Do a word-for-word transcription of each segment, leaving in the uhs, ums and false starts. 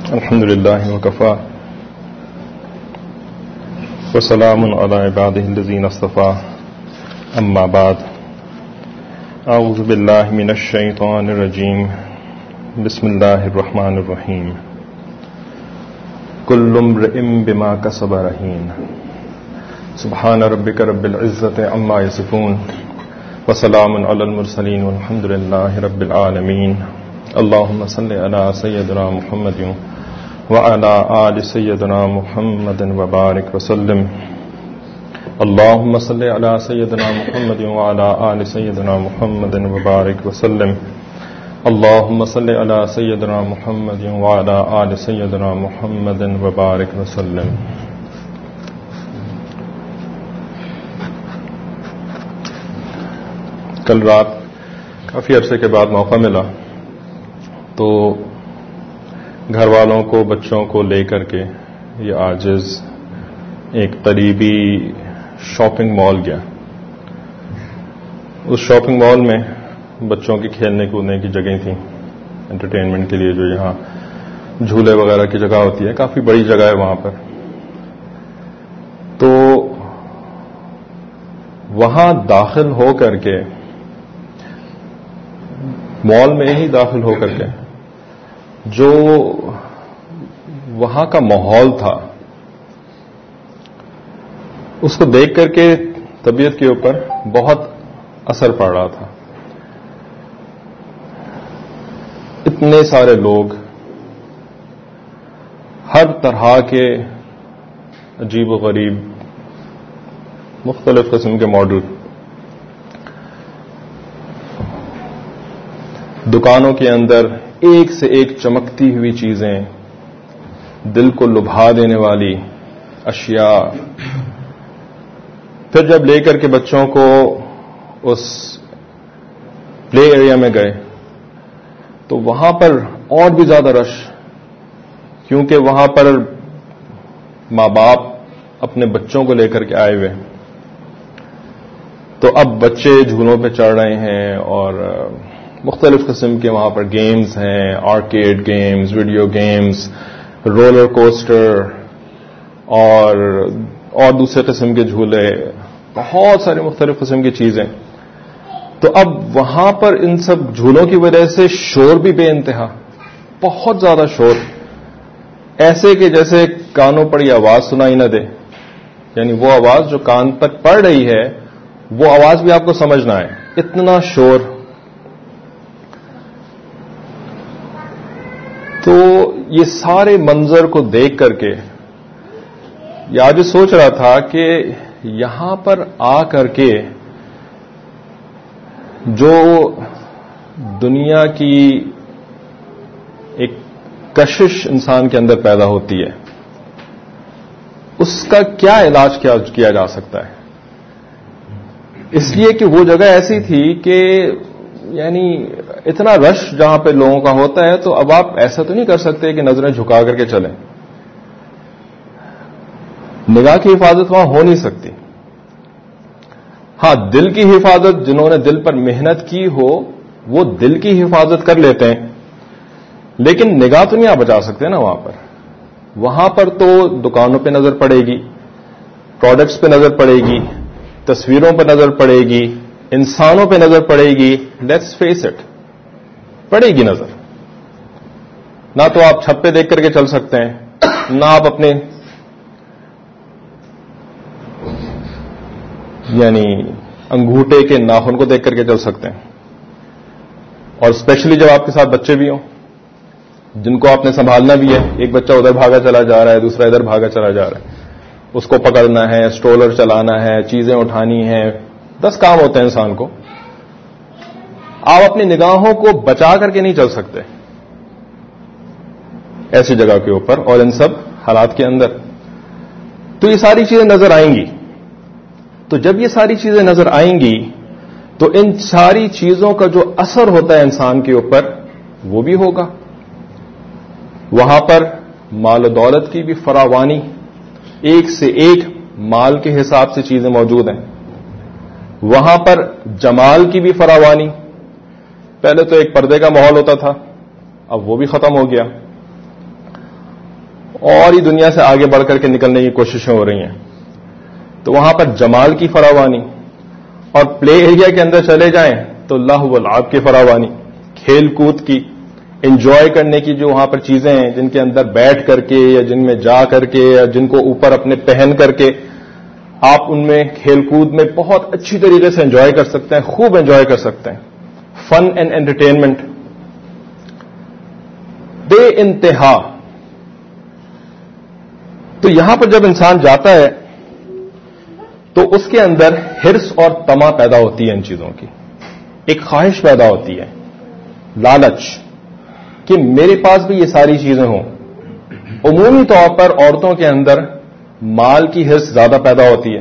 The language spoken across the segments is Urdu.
الحمد لله وكفى وسلام على عباده الذين اصطفى أما بعد أعوذ بالله من الشيطان الرجيم بسم الله الرحمن الرحيم كل امرئ بما كسب رهين سبحان ربك رب العزة عما يصفون وسلام على المرسلين والحمد لله رب العالمين اللهم صل على سيدنا محمد وعلى آل سيدنا محمد وبارك وسلم اللهم صل على سيدنا محمد وعلى آل سيدنا محمد وبارك وسلم اللهم صل على سيدنا محمد وعلى آل سيدنا محمد وبارك وسلم. کل رات کافی عرصے کے بعد موقع ملا تو گھر والوں کو بچوں کو لے کر کے یہ عاجز ایک قریبی شاپنگ مال گیا. اس شاپنگ مال میں بچوں کی کھیلنے کودنے کی جگہیں تھیں انٹرٹینمنٹ کے لیے، جو یہاں جھولے وغیرہ کی جگہ ہوتی ہے، کافی بڑی جگہ ہے وہاں پر. تو وہاں داخل ہو کر کے مال میں ہی داخل ہو کر کے جو وہاں کا ماحول تھا اس کو دیکھ کر کے طبیعت کے اوپر بہت اثر پڑ رہا تھا. اتنے سارے لوگ، ہر طرح کے عجیب و غریب مختلف قسم کے ماڈل، دکانوں کے اندر ایک سے ایک چمکتی ہوئی چیزیں، دل کو لبھا دینے والی اشیاء. پھر جب لے کر کے بچوں کو اس پلے ایریا میں گئے تو وہاں پر اور بھی زیادہ رش، کیونکہ وہاں پر ماں باپ اپنے بچوں کو لے کر کے آئے ہوئے. تو اب بچے جھولوں پہ چڑھ رہے ہیں اور مختلف قسم کے وہاں پر گیمز ہیں، arcade games, video games, roller coaster اور اور دوسرے قسم کے جھولے، بہت سارے مختلف قسم کی چیزیں. تو اب وہاں پر ان سب جھولوں کی وجہ سے شور بھی بے انتہا، بہت زیادہ شور، ایسے کہ جیسے کانوں پر یہ آواز سنائی نہ دے، یعنی وہ آواز جو کان تک پڑ رہی ہے وہ آواز بھی آپ کو سمجھ نہ آئے، اتنا شور. تو یہ سارے منظر کو دیکھ کر کے یہ آج سوچ رہا تھا کہ یہاں پر آ کر کے جو دنیا کی ایک کشش انسان کے اندر پیدا ہوتی ہے اس کا کیا علاج کیا جا سکتا ہے. اس لیے کہ وہ جگہ ایسی تھی کہ یعنی اتنا رش جہاں پہ لوگوں کا ہوتا ہے تو اب آپ ایسا تو نہیں کر سکتے کہ نظریں جھکا کر کے چلیں، نگاہ کی حفاظت وہاں ہو نہیں سکتی. ہاں، دل کی حفاظت جنہوں نے دل پر محنت کی ہو وہ دل کی حفاظت کر لیتے ہیں، لیکن نگاہ تو نہیں آپ بچا سکتے نا. وہاں پر وہاں پر تو دکانوں پہ نظر پڑے گی، پروڈکٹس پہ نظر پڑے گی، تصویروں پہ نظر پڑے گی، انسانوں پہ نظر پڑے گی. لیٹس فیس اٹ، پڑے گی نظر. نہ تو آپ چھت پہ دیکھ کر کے چل سکتے ہیں، نہ آپ اپنے یعنی انگوٹھے کے ناخن کو دیکھ کر کے چل سکتے ہیں. اور اسپیشلی جب آپ کے ساتھ بچے بھی ہوں جن کو آپ نے سنبھالنا بھی ہے، ایک بچہ ادھر بھاگا چلا جا رہا ہے، دوسرا ادھر بھاگا چلا جا رہا ہے، اس کو پکڑنا ہے، اسٹرولر چلانا ہے، چیزیں اٹھانی ہیں، دس کام ہوتے ہیں انسان کو. آپ اپنی نگاہوں کو بچا کر کے نہیں چل سکتے ایسی جگہ کے اوپر اور ان سب حالات کے اندر. تو یہ ساری چیزیں نظر آئیں گی. تو جب یہ ساری چیزیں نظر آئیں گی تو ان ساری چیزوں کا جو اثر ہوتا ہے انسان کے اوپر وہ بھی ہوگا. وہاں پر مال و دولت کی بھی فراوانی، ایک سے ایک مال کے حساب سے چیزیں موجود ہیں. وہاں پر جمال کی بھی فراوانی. پہلے تو ایک پردے کا ماحول ہوتا تھا، اب وہ بھی ختم ہو گیا. اور ہی دنیا سے آگے بڑھ کر کے نکلنے کی کوششیں ہو رہی ہیں. تو وہاں پر جمال کی فراوانی، اور پلے ایریا کے اندر چلے جائیں تو لہو و لعب کی فراوانی، کھیل کود کی، انجوائے کرنے کی جو وہاں پر چیزیں ہیں جن کے اندر بیٹھ کر کے یا جن میں جا کر کے یا جن کو اوپر اپنے پہن کر کے آپ ان میں کھیل کود میں بہت اچھی طریقے سے انجوائے کر سکتے ہیں، خوب انجوائے کر سکتے ہیں. فن اینڈ انٹرٹینمنٹ بے انتہا. تو یہاں پر جب انسان جاتا ہے تو اس کے اندر حرص اور طمع پیدا ہوتی ہے، ان چیزوں کی ایک خواہش پیدا ہوتی ہے، لالچ کہ میرے پاس بھی یہ ساری چیزیں ہوں. عمومی طور پر عورتوں کے اندر مال کی حرص زیادہ پیدا ہوتی ہے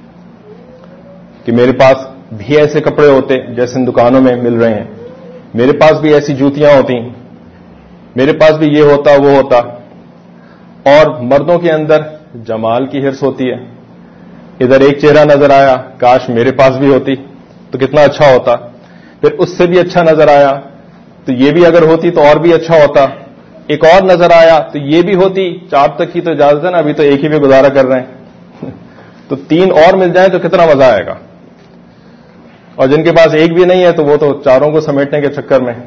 کہ میرے پاس بھی ایسے کپڑے ہوتے جیسے ان دکانوں میں مل رہے ہیں، میرے پاس بھی ایسی جوتیاں ہوتی، میرے پاس بھی یہ ہوتا وہ ہوتا. اور مردوں کے اندر جمال کی حرص ہوتی ہے. ادھر ایک چہرہ نظر آیا، کاش میرے پاس بھی ہوتی تو کتنا اچھا ہوتا. پھر اس سے بھی اچھا نظر آیا تو یہ بھی اگر ہوتی تو اور بھی اچھا ہوتا. ایک اور نظر آیا تو یہ بھی ہوتی. چار تک کی تو اجازت ہے نا، ابھی تو ایک ہی پہ گزارا کر رہے ہیں تو تین اور مل جائیں تو کتنا مزہ آئے گا. اور جن کے پاس ایک بھی نہیں ہے تو وہ تو چاروں کو سمیٹنے کے چکر میں.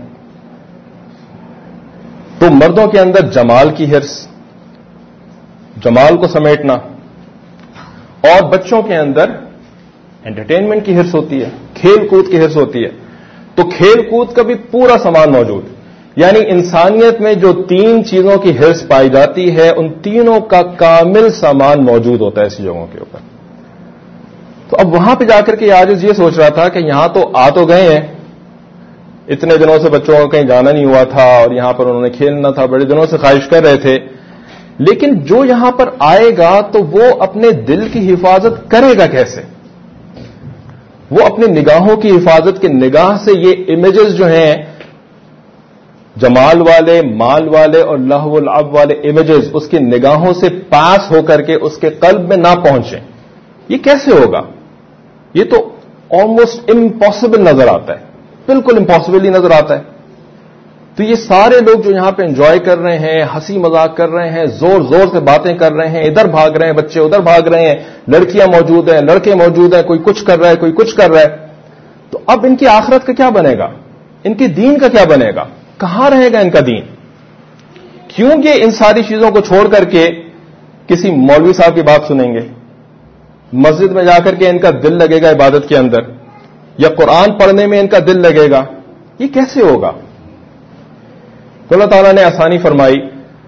تو مردوں کے اندر جمال کی حرص، جمال کو سمیٹنا، اور بچوں کے اندر انٹرٹینمنٹ کی حرص ہوتی ہے، کھیل کود کی حرص ہوتی ہے. تو کھیل کود کا بھی پورا سامان موجود، یعنی انسانیت میں جو تین چیزوں کی حرص پائی جاتی ہے ان تینوں کا کامل سامان موجود ہوتا ہے ایسی جگہوں کے اوپر. تو اب وہاں پہ جا کر کے آج یہ سوچ رہا تھا کہ یہاں تو آ تو گئے ہیں، اتنے دنوں سے بچوں کو کہیں جانا نہیں ہوا تھا اور یہاں پر انہوں نے کھیلنا تھا، بڑے دنوں سے خواہش کر رہے تھے، لیکن جو یہاں پر آئے گا تو وہ اپنے دل کی حفاظت کرے گا کیسے؟ وہ اپنی نگاہوں کی حفاظت کی نگاہ سے یہ امیجز جو ہیں جمال والے، مال والے اور لہو و لعب والے امیجز اس کی نگاہوں سے پاس ہو کر کے اس کے قلب میں نہ پہنچیں، یہ کیسے ہوگا؟ یہ تو آلموسٹ امپاسبل نظر آتا ہے، بالکل امپاسبل ہی نظر آتا ہے. تو یہ سارے لوگ جو یہاں پہ انجوائے کر رہے ہیں، ہنسی مذاق کر رہے ہیں، زور زور سے باتیں کر رہے ہیں، ادھر بھاگ رہے ہیں بچے، ادھر بھاگ رہے ہیں، لڑکیاں موجود ہیں، لڑکے موجود ہیں، کوئی کچھ کر رہا ہے، کوئی کچھ کر رہا ہے. تو اب ان کی آخرت کا کیا بنے گا؟ ان کے دین کا کیا بنے گا؟ کہاں رہے گا ان کا دین؟ کیونکہ ان ساری چیزوں کو چھوڑ کر کے کسی مولوی صاحب کی بات سنیں گے، مسجد میں جا کر کے ان کا دل لگے گا عبادت کے اندر، یا قرآن پڑھنے میں ان کا دل لگے گا، یہ کیسے ہوگا؟ تو اللہ تعالیٰ نے آسانی فرمائی.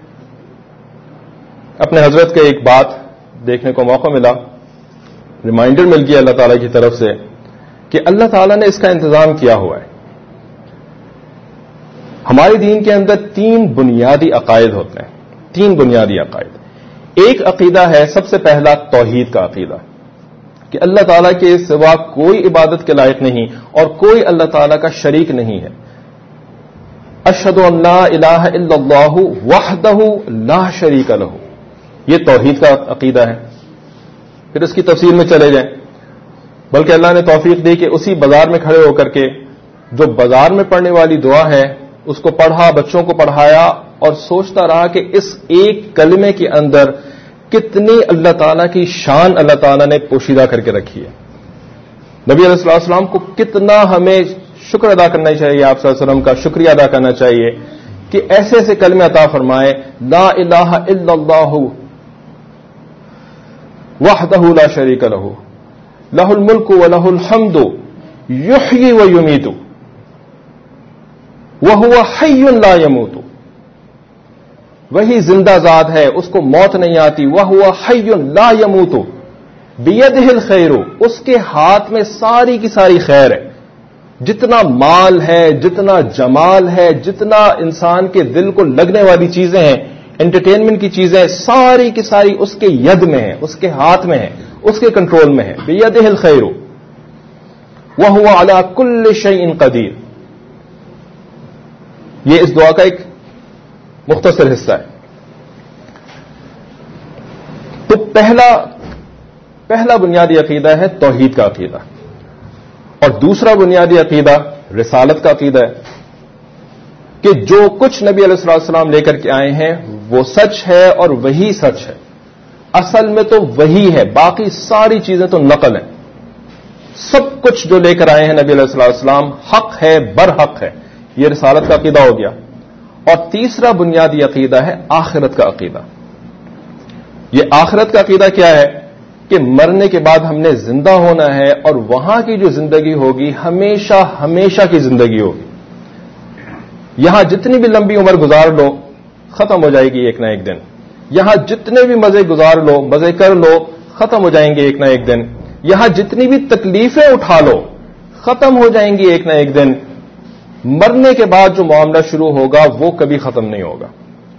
اپنے حضرت کا ایک بات دیکھنے کو موقع ملا، ریمائنڈر مل گیا اللہ تعالیٰ کی طرف سے کہ اللہ تعالیٰ نے اس کا انتظام کیا ہوا ہے. ہمارے دین کے اندر تین بنیادی عقائد ہوتے ہیں، تین بنیادی عقائد. ایک عقیدہ ہے سب سے پہلا توحید کا عقیدہ کہ اللہ تعالیٰ کے سوا کوئی عبادت کے لائق نہیں اور کوئی اللہ تعالیٰ کا شریک نہیں ہے. اشہد ان لا الہ الا اللہ وحدہ لا شریک لہ، یہ توحید کا عقیدہ ہے. پھر اس کی تفصیل میں چلے جائیں، بلکہ اللہ نے توفیق دی کہ اسی بازار میں کھڑے ہو کر کے جو بازار میں پڑھنے والی دعا ہے اس کو پڑھا، بچوں کو پڑھایا اور سوچتا رہا کہ اس ایک کلمے کے اندر کتنی اللہ تعالیٰ کی شان اللہ تعالیٰ نے پوشیدہ کر کے رکھی ہے. نبی علیہ الصلوۃ والسلام کو کتنا ہمیں شکر ادا کرنا چاہیے، آپ صلی اللہ علیہ وسلم کا شکریہ ادا کرنا چاہیے کہ ایسے ایسے کلمے عطا فرمائے، لا الہ الا اللہ وحدہ لا شریک لہ لہ الملک ولہ الحمد یحیی ویمیت وہو حی لا یموت. وہی زندہ ذات ہے، اس کو موت نہیں آتی. وہو حی لا یموت بیدہ الخیر، اس کے ہاتھ میں ساری کی ساری خیر ہے. جتنا مال ہے، جتنا جمال ہے، جتنا انسان کے دل کو لگنے والی چیزیں ہیں، انٹرٹینمنٹ کی چیزیں، ساری کی ساری اس کے ید میں ہیں، اس کے ہاتھ میں ہیں، اس کے کنٹرول میں ہے. بیدہ الخیر وہو علی کل شیء قدیر. یہ اس دعا کا ایک مختصر حصہ ہے. تو پہلا پہلا بنیادی عقیدہ ہے توحید کا عقیدہ، اور دوسرا بنیادی عقیدہ رسالت کا عقیدہ ہے. کہ جو کچھ نبی علیہ الصلوۃ والسلام لے کر کے آئے ہیں وہ سچ ہے اور وہی سچ ہے. اصل میں تو وہی ہے, باقی ساری چیزیں تو نقل ہیں. سب کچھ جو لے کر آئے ہیں نبی علیہ الصلوۃ والسلام حق ہے, برحق ہے. یہ رسالت کا عقیدہ ہو گیا. اور تیسرا بنیادی عقیدہ ہے آخرت کا عقیدہ. یہ آخرت کا عقیدہ کیا ہے کہ مرنے کے بعد ہم نے زندہ ہونا ہے اور وہاں کی جو زندگی ہوگی ہمیشہ ہمیشہ کی زندگی ہوگی. یہاں جتنی بھی لمبی عمر گزار لو ختم ہو جائے گی ایک نہ ایک دن. یہاں جتنے بھی مزے گزار لو, مزے کر لو, ختم ہو جائیں گے ایک نہ ایک دن. یہاں جتنی بھی تکلیفیں اٹھا لو ختم ہو جائیں گی ایک نہ ایک دن. مرنے کے بعد جو معاملہ شروع ہوگا وہ کبھی ختم نہیں ہوگا.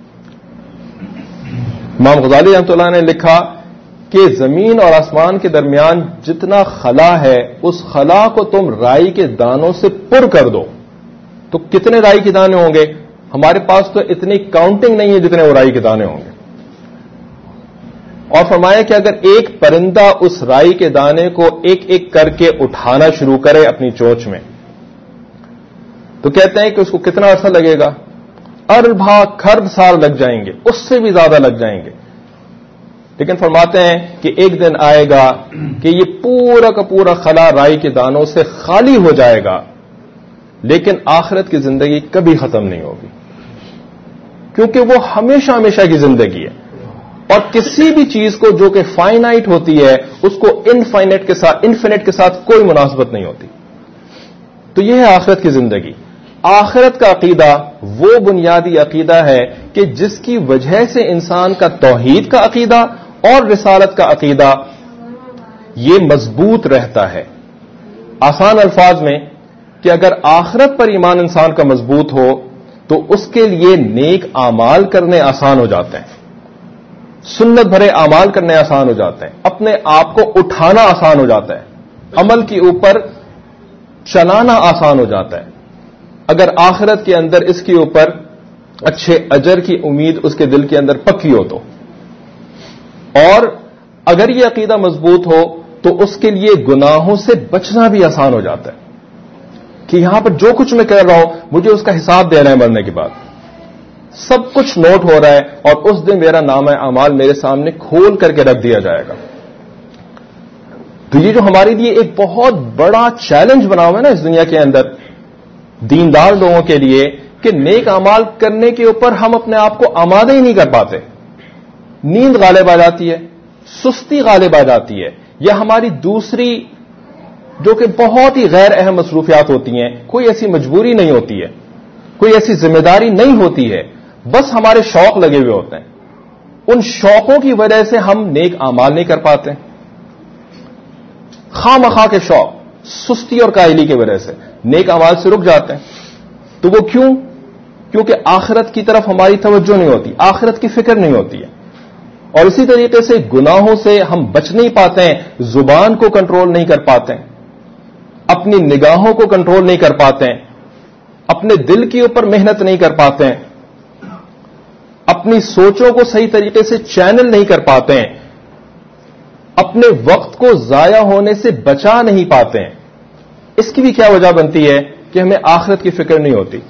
امام غزالی رحمۃ اللہ نے لکھا کہ زمین اور آسمان کے درمیان جتنا خلا ہے اس خلا کو تم رائی کے دانوں سے پر کر دو تو کتنے رائی کے دانے ہوں گے؟ ہمارے پاس تو اتنی کاؤنٹنگ نہیں ہے جتنے وہ رائی کے دانے ہوں گے. اور فرمایا کہ اگر ایک پرندہ اس رائی کے دانے کو ایک ایک کر کے اٹھانا شروع کرے اپنی چونچ میں تو کہتے ہیں کہ اس کو کتنا عرصہ لگے گا؟ اربا کھرب سال لگ جائیں گے, اس سے بھی زیادہ لگ جائیں گے. لیکن فرماتے ہیں کہ ایک دن آئے گا کہ یہ پورا کا پورا خلا رائی کے دانوں سے خالی ہو جائے گا, لیکن آخرت کی زندگی کبھی ختم نہیں ہوگی کیونکہ وہ ہمیشہ ہمیشہ کی زندگی ہے. اور کسی بھی چیز کو جو کہ فائنائٹ ہوتی ہے اس کو انفائنٹ کے ساتھ انفینٹ کے ساتھ کوئی مناسبت نہیں ہوتی. تو یہ ہے آخرت کی زندگی. آخرت کا عقیدہ وہ بنیادی عقیدہ ہے کہ جس کی وجہ سے انسان کا توحید کا عقیدہ اور رسالت کا عقیدہ یہ مضبوط رہتا ہے. آسان الفاظ میں کہ اگر آخرت پر ایمان انسان کا مضبوط ہو تو اس کے لیے نیک اعمال کرنے آسان ہو جاتے ہیں, سنت بھرے اعمال کرنے آسان ہو جاتے ہیں, اپنے آپ کو اٹھانا آسان ہو جاتا ہے, عمل کے اوپر چلانا آسان ہو جاتا ہے. اگر آخرت کے اندر اس کے اوپر اچھے اجر کی امید اس کے دل کے اندر پکی ہو تو, اور اگر یہ عقیدہ مضبوط ہو تو اس کے لیے گناہوں سے بچنا بھی آسان ہو جاتا ہے کہ یہاں پر جو کچھ میں کر رہا ہوں مجھے اس کا حساب دینا ہے مرنے کے بعد. سب کچھ نوٹ ہو رہا ہے اور اس دن میرا نامہ اعمال میرے سامنے کھول کر کے رکھ دیا جائے گا. تو یہ جو ہمارے لیے ایک بہت بڑا چیلنج بنا ہوا ہے نا اس دنیا کے اندر دیندار لوگوں کے لیے کہ نیک اعمال کرنے کے اوپر ہم اپنے آپ کو آمادہ ہی نہیں کر پاتے. نیند غالب آ جاتی ہے, سستی غالب آ جاتی ہے, یا ہماری دوسری جو کہ بہت ہی غیر اہم مصروفیات ہوتی ہیں, کوئی ایسی مجبوری نہیں ہوتی ہے, کوئی ایسی ذمہ داری نہیں ہوتی ہے, بس ہمارے شوق لگے ہوئے ہوتے ہیں. ان شوقوں کی وجہ سے ہم نیک اعمال نہیں کر پاتے. خواہ مخواہ کے شوق, سستی اور کاہلی کی وجہ سے نیک اعمال سے رک جاتے ہیں. تو وہ کیوں؟ کیونکہ آخرت کی طرف ہماری توجہ نہیں ہوتی, آخرت کی فکر نہیں ہوتی ہے. اور اسی طریقے سے گناہوں سے ہم بچ نہیں پاتے ہیں, زبان کو کنٹرول نہیں کر پاتے ہیں, اپنی نگاہوں کو کنٹرول نہیں کر پاتے ہیں, اپنے دل کے اوپر محنت نہیں کر پاتے ہیں, اپنی سوچوں کو صحیح طریقے سے چینل نہیں کر پاتے ہیں, اپنے وقت کو ضائع ہونے سے بچا نہیں پاتے ہیں. اس کی بھی کیا وجہ بنتی ہے کہ ہمیں آخرت کی فکر نہیں ہوتی.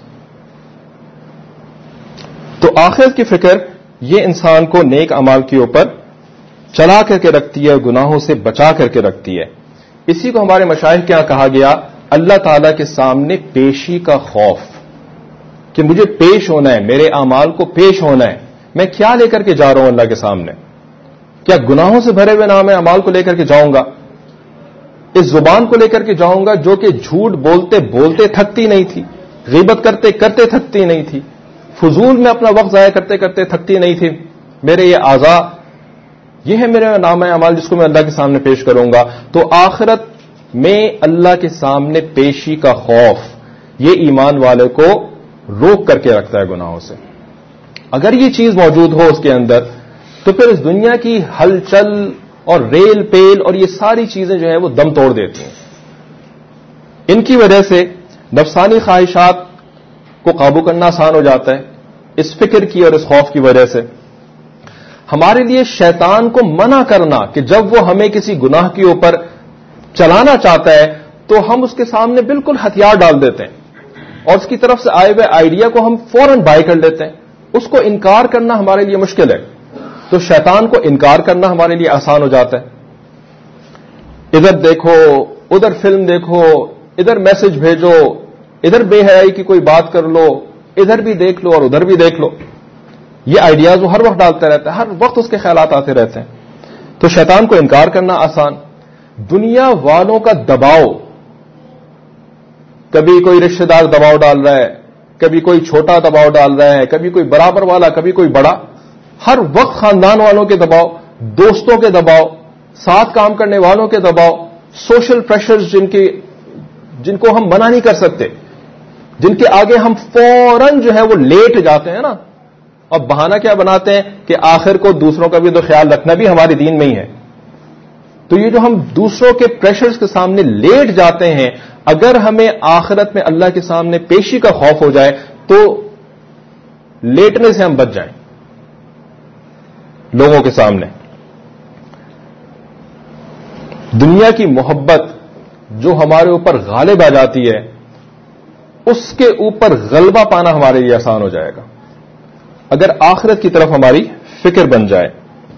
تو آخرت کی فکر یہ انسان کو نیک اعمال کے اوپر چلا کر کے رکھتی ہے, گناہوں سے بچا کر کے رکھتی ہے. اسی کو ہمارے مشائخ کیا کہا گیا, اللہ تعالی کے سامنے پیشی کا خوف, کہ مجھے پیش ہونا ہے, میرے اعمال کو پیش ہونا ہے. میں کیا لے کر کے جا رہا ہوں اللہ کے سامنے؟ کیا گناہوں سے بھرے ہوئے نام اعمال کو لے کر کے جاؤں گا؟ اس زبان کو لے کر کے جاؤں گا جو کہ جھوٹ بولتے بولتے تھکتی نہیں تھی, غیبت کرتے کرتے تھکتی نہیں تھی, فضول میں اپنا وقت ضائع کرتے کرتے تھکتی نہیں تھی. میرے یہ اعضاء, یہ ہے میرا نام اعمال جس کو میں اللہ کے سامنے پیش کروں گا. تو آخرت میں اللہ کے سامنے پیشی کا خوف یہ ایمان والے کو روک کر کے رکھتا ہے گناہوں سے. اگر یہ چیز موجود ہو اس کے اندر تو پھر اس دنیا کی ہلچل اور ریل پیل اور یہ ساری چیزیں جو ہیں وہ دم توڑ دیتی ہیں. ان کی وجہ سے نفسانی خواہشات کو قابو کرنا آسان ہو جاتا ہے, اس فکر کی اور اس خوف کی وجہ سے. ہمارے لیے شیطان کو منع کرنا کہ جب وہ ہمیں کسی گناہ کے اوپر چلانا چاہتا ہے تو ہم اس کے سامنے بالکل ہتھیار ڈال دیتے ہیں اور اس کی طرف سے آئے ہوئے آئیڈیا کو ہم فوراً بائی کر لیتے ہیں. اس کو انکار کرنا ہمارے لیے مشکل ہے, تو شیطان کو انکار کرنا ہمارے لیے آسان ہو جاتا ہے. ادھر دیکھو, ادھر فلم دیکھو, ادھر میسج بھیجو, ادھر بے حیائی کی کوئی بات کر لو, ادھر بھی دیکھ لو اور ادھر بھی دیکھ لو. یہ آئیڈیاز وہ ہر وقت ڈالتا رہتا ہے, ہر وقت اس کے خیالات آتے رہتے ہیں. تو شیطان کو انکار کرنا آسان. دنیا والوں کا دباؤ, کبھی کوئی رشتہ دار دباؤ ڈال رہا ہے, کبھی کوئی چھوٹا دباؤ ڈال رہا ہے, کبھی کوئی برابر والا, کبھی کوئی بڑا. ہر وقت خاندان والوں کے دباؤ, دوستوں کے دباؤ, ساتھ کام کرنے والوں کے دباؤ, سوشل پریشرز جن کے جن کو ہم منع نہیں کر سکتے, جن کے آگے ہم فوراً جو ہے وہ لیٹ جاتے ہیں نا. اب بہانہ کیا بناتے ہیں کہ آخر کو دوسروں کا بھی تو خیال رکھنا بھی ہمارے دین میں ہی ہے. تو یہ جو ہم دوسروں کے پریشرز کے سامنے لیٹ جاتے ہیں, اگر ہمیں آخرت میں اللہ کے سامنے پیشی کا خوف ہو جائے تو لیٹنے سے ہم بچ جائیں لوگوں کے سامنے. دنیا کی محبت جو ہمارے اوپر غالب آ جاتی ہے, اس کے اوپر غلبہ پانا ہمارے لیے آسان ہو جائے گا اگر آخرت کی طرف ہماری فکر بن جائے.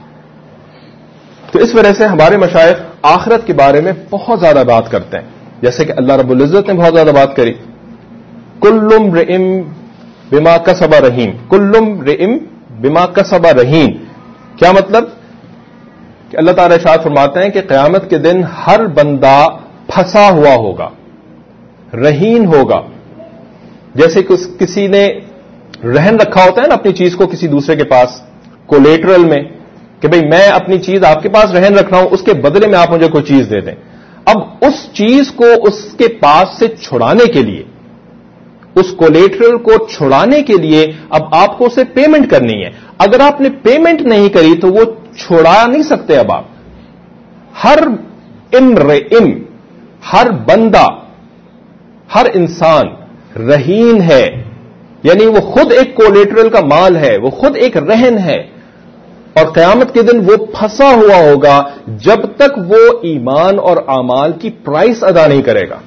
تو اس وجہ سے ہمارے مشائخ آخرت کے بارے میں بہت زیادہ بات کرتے ہیں, جیسے کہ اللہ رب العزت نے بہت زیادہ بات کری. کل امرئ بما کسب رہین, کل امرئ بما کسب رہین. کیا مطلب کہ اللہ تعالی ارشاد فرماتے ہیں کہ قیامت کے دن ہر بندہ پھنسا ہوا ہوگا, رہین ہوگا. جیسے کہ کسی نے رہن رکھا ہوتا ہے نا اپنی چیز کو کسی دوسرے کے پاس, کولیٹرل میں, کہ بھئی میں اپنی چیز آپ کے پاس رہن رکھ رہا ہوں, اس کے بدلے میں آپ مجھے کوئی چیز دے دیں. اب اس چیز کو اس کے پاس سے چھڑانے کے لیے, اس کولیٹرل کو چھڑانے کے لیے اب آپ کو اسے پیمنٹ کرنی ہے. اگر آپ نے پیمنٹ نہیں کری تو وہ چھڑا نہیں سکتے. اب آپ ہر امرئ, ہر بندہ, ہر انسان رہین ہے, یعنی وہ خود ایک کولیٹرل کا مال ہے, وہ خود ایک رہن ہے. اور قیامت کے دن وہ پھنسا ہوا ہوگا جب تک وہ ایمان اور اعمال کی پرائس ادا نہیں کرے گا.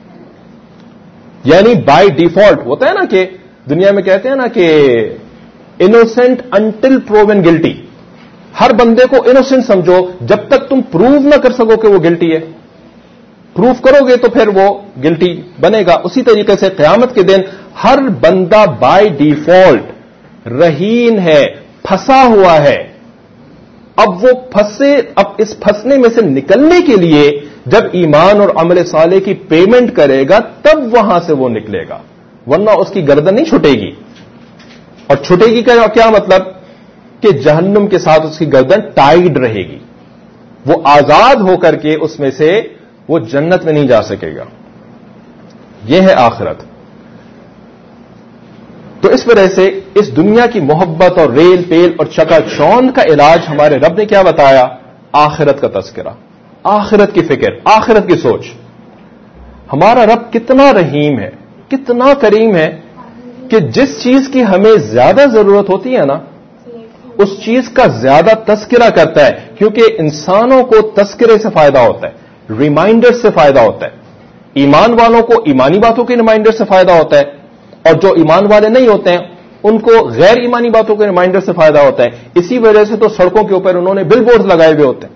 یعنی بائی ڈیفالٹ ہوتا ہے نا کہ دنیا میں کہتے ہیں نا کہ انوسینٹ انٹل پروون گلٹی. ہر بندے کو انوسینٹ سمجھو جب تک تم پروو نہ کر سکو کہ وہ گلٹی ہے. پروف کرو گے تو پھر وہ گلٹی بنے گا. اسی طریقے سے قیامت کے دن ہر بندہ بائی ڈیفالٹ رہین ہے, پھنسا ہوا ہے. اب وہ پھنسے, اب اس پھنسنے میں سے نکلنے کے لیے جب ایمان اور عمل صالح کی پیمنٹ کرے گا تب وہاں سے وہ نکلے گا, ورنہ اس کی گردن نہیں چھٹے گی. اور چھٹے گی کا کیا مطلب کہ جہنم کے ساتھ اس کی گردن ٹائیڈ رہے گی, وہ آزاد ہو کر کے اس میں سے وہ جنت میں نہیں جا سکے گا. یہ ہے آخرت. تو اس وجہ سے اس دنیا کی محبت اور ریل پیل اور چکا چوند کا علاج ہمارے رب نے کیا بتایا؟ آخرت کا تذکرہ, آخرت کی فکر, آخرت کی سوچ. ہمارا رب کتنا رحیم ہے, کتنا کریم ہے کہ جس چیز کی ہمیں زیادہ ضرورت ہوتی ہے نا اس چیز کا زیادہ تذکرہ کرتا ہے, کیونکہ انسانوں کو تذکرے سے فائدہ ہوتا ہے, ریمائنڈر سے فائدہ ہوتا ہے. ایمان والوں کو ایمانی باتوں کے ریمائنڈر سے فائدہ ہوتا ہے, اور جو ایمان والے نہیں ہوتے ہیں ان کو غیر ایمانی باتوں کے ریمائنڈر سے فائدہ ہوتا ہے. اسی وجہ سے تو سڑکوں کے اوپر انہوں نے بل بورڈز لگائے ہوئے ہوتے ہیں.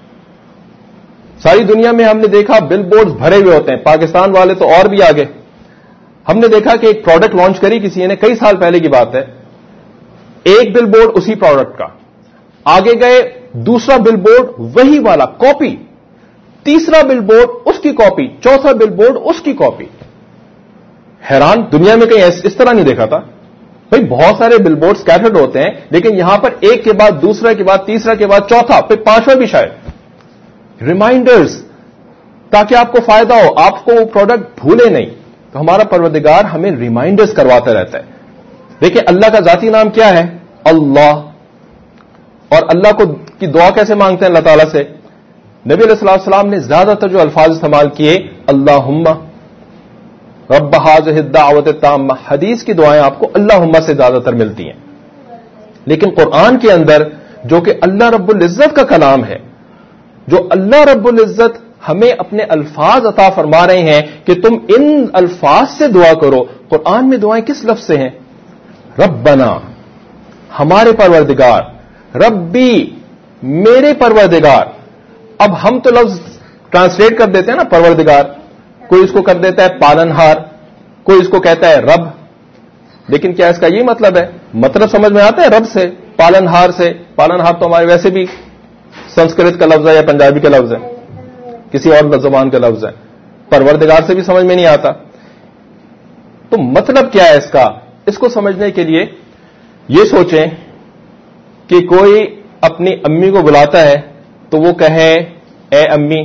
ساری دنیا میں ہم نے دیکھا بل بورڈز بھرے ہوئے ہوتے ہیں. پاکستان والے تو اور بھی آگے. ہم نے دیکھا کہ ایک پروڈکٹ لانچ کری کسی نے, کئی سال پہلے کی بات ہے, ایک بل بورڈ اسی پروڈکٹ کا, آگے گئے دوسرا بل بورڈ وہی والا کاپی, تیسرا بل بورڈ اس کی کاپی, چوتھا بل بورڈ اس کی کاپی. حیران, دنیا میں کہیں اس طرح نہیں دیکھا تھا. بھئی بہت سارے بل بورڈ سکیٹرڈ ہوتے ہیں, لیکن یہاں پر ایک کے بعد دوسرا کے بعد تیسرا کے بعد چوتھا, پھر پانچواں بھی شاید. ریمائنڈرز تاکہ آپ کو فائدہ ہو, آپ کو وہ پروڈکٹ بھولے نہیں. تو ہمارا پروردگار ہمیں ریمائنڈرز کرواتا رہتا ہے. دیکھیں اللہ کا ذاتی نام کیا ہے؟ اللہ. اور اللہ کو کی دعا کیسے مانگتے ہیں اللہ تعالیٰ سے؟ نبی علیہ الصلوۃ والسلام نے زیادہ تر جو الفاظ استعمال کیے, اللہم رب ھذہ الدعوۃ التامہ. حدیث کی دعائیں آپ کو اللہم سے زیادہ تر ملتی ہیں, لیکن قرآن کے اندر جو کہ اللہ رب العزت کا کلام ہے, جو اللہ رب العزت ہمیں اپنے الفاظ عطا فرما رہے ہیں کہ تم ان الفاظ سے دعا کرو. قرآن میں دعائیں کس لفظ سے ہیں؟ ربنا، ہمارے پروردگار، ربی، میرے پروردگار. اب ہم تو لفظ ٹرانسلیٹ کر دیتے ہیں نا پروردگار، کوئی اس کو کر دیتا ہے پالنہار، کوئی اس کو کہتا ہے رب. لیکن کیا اس کا یہ مطلب ہے؟ مطلب سمجھ میں آتا ہے رب سے، پالنہار سے. پالنہار تو ہمارے ویسے بھی سنسکرت کا لفظ ہے یا پنجابی کا لفظ ہے، کسی اور زبان کا لفظ ہے. پروردگار سے بھی سمجھ میں نہیں آتا. تو مطلب کیا ہے اس کا؟ اس کو سمجھنے کے لیے یہ سوچیں کہ کوئی اپنی امی کو بلاتا ہے تو وہ کہے اے امی،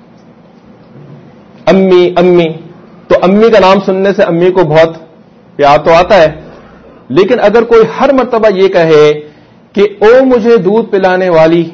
امی امی. تو امی کا نام سننے سے امی کو بہت پیار تو آتا ہے. لیکن اگر کوئی ہر مرتبہ یہ کہے کہ او مجھے دودھ پلانے والی،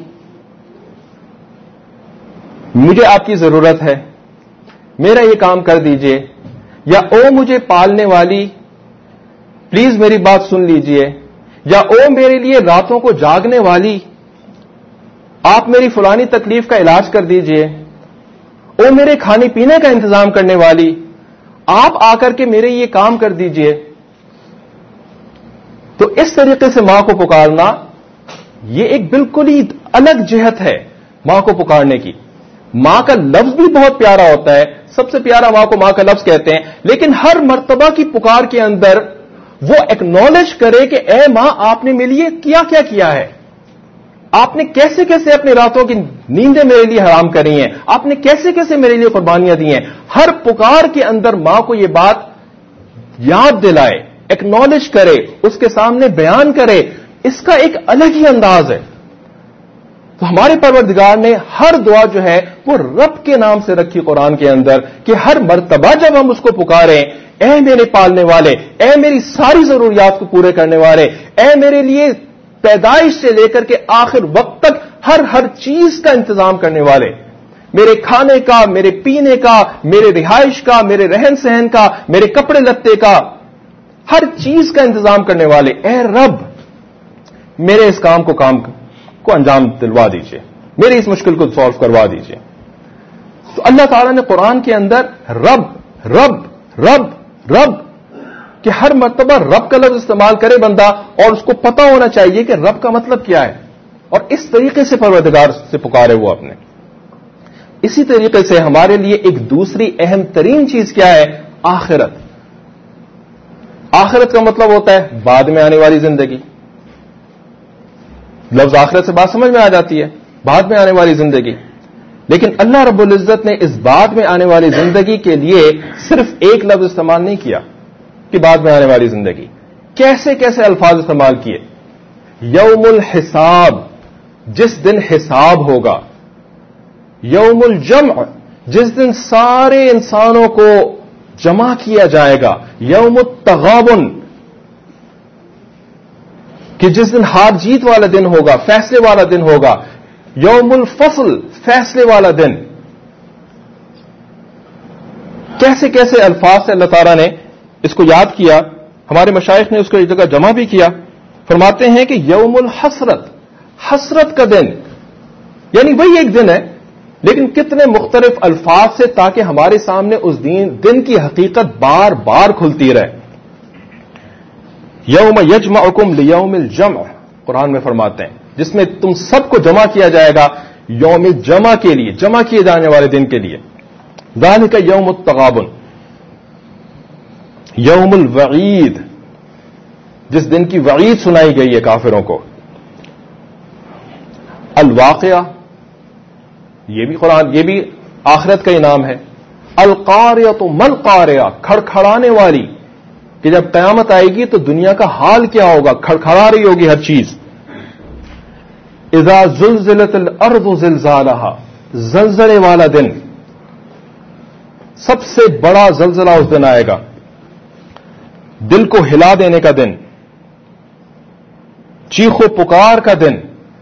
مجھے آپ کی ضرورت ہے، میرا یہ کام کر دیجئے، یا او مجھے پالنے والی پلیز میری بات سن لیجئے، یا او میرے لیے راتوں کو جاگنے والی آپ میری فلانی تکلیف کا علاج کر دیجئے، او میرے کھانے پینے کا انتظام کرنے والی آپ آ کر کے میرے یہ کام کر دیجئے. تو اس طریقے سے ماں کو پکارنا یہ ایک بالکل ہی الگ جہت ہے ماں کو پکارنے کی. ماں کا لفظ بھی بہت پیارا ہوتا ہے، سب سے پیارا ماں کو ماں کا لفظ کہتے ہیں. لیکن ہر مرتبہ کی پکار کے اندر وہ ایکنالج کرے کہ اے ماں آپ نے میرے لیے کیا کیا کیا ہے، آپ نے کیسے کیسے اپنی راتوں کی نیندیں میرے لیے حرام کری ہیں، آپ نے کیسے کیسے میرے لیے قربانیاں دی ہیں. ہر پکار کے اندر ماں کو یہ بات یاد دلائے، ایکنالج کرے، اس کے سامنے بیان کرے. اس کا ایک الگ ہی انداز ہے. تو ہمارے پروردگار نے ہر دعا جو ہے وہ رب کے نام سے رکھی قرآن کے اندر، کہ ہر مرتبہ جب ہم اس کو پکاریں، اے میرے پالنے والے، اے میری ساری ضروریات کو پورے کرنے والے، اے میرے لیے پیدائش سے لے کر کے آخر وقت تک ہر ہر چیز کا انتظام کرنے والے، میرے کھانے کا، میرے پینے کا، میرے رہائش کا، میرے رہن سہن کا، میرے کپڑے لتے کا، ہر چیز کا انتظام کرنے والے، اے رب میرے اس کام کو کام کو انجام دلوا دیجئے، میری اس مشکل کو سالو کروا دیجئے. تو اللہ تعالیٰ نے قرآن کے اندر رب رب رب رب کہ ہر مرتبہ رب کا لفظ استعمال کرے بندہ، اور اس کو پتا ہونا چاہیے کہ رب کا مطلب کیا ہے، اور اس طریقے سے پروردگار سے پکارے وہ اپنے. اسی طریقے سے ہمارے لیے ایک دوسری اہم ترین چیز کیا ہے؟ آخرت. آخرت کا مطلب ہوتا ہے بعد میں آنے والی زندگی. لفظ آخرت سے بات سمجھ میں آ جاتی ہے، بعد میں آنے والی زندگی. لیکن اللہ رب العزت نے اس بعد میں آنے والی زندگی کے لیے صرف ایک لفظ استعمال نہیں کیا کہ بعد میں آنے والی زندگی. کیسے کیسے الفاظ استعمال کیے. یوم الحساب، جس دن حساب ہوگا. یوم الجمع، جس دن سارے انسانوں کو جمع کیا جائے گا. یوم التغابن، کہ جس دن ہار جیت والا دن ہوگا، فیصلے والا دن ہوگا. یوم الفصل، فیصلے والا دن. کیسے کیسے الفاظ سے اللہ تعالیٰ نے اس کو یاد کیا. ہمارے مشائخ نے اس کو ایک جگہ جمع بھی کیا. فرماتے ہیں کہ یوم الحسرت، حسرت کا دن، یعنی وہی ایک دن ہے لیکن کتنے مختلف الفاظ سے، تاکہ ہمارے سامنے اس دن کی حقیقت بار بار کھلتی رہے. یوم یجمعکم لیوم الجمع، قرآن میں فرماتے ہیں، جس میں تم سب کو جمع کیا جائے گا یوم جمع کے لیے، جمع کیے جانے والے دن کے لیے. ذالک یوم التغابن. یوم الوعید، جس دن کی وعید سنائی گئی ہے کافروں کو. الواقعہ، یہ بھی قرآن، یہ بھی آخرت کا انعام ہے. القاریہ ما القاریہ، کھڑکھڑانے والی، کہ جب قیامت آئے گی تو دنیا کا حال کیا ہوگا، کھڑکھڑا رہی ہوگی ہر چیز. اذا زلزلت الارض زلزالہا، زلزلے والا دن، سب سے بڑا زلزلہ اس دن آئے گا. دل کو ہلا دینے کا دن، چیخ و پکار کا دن،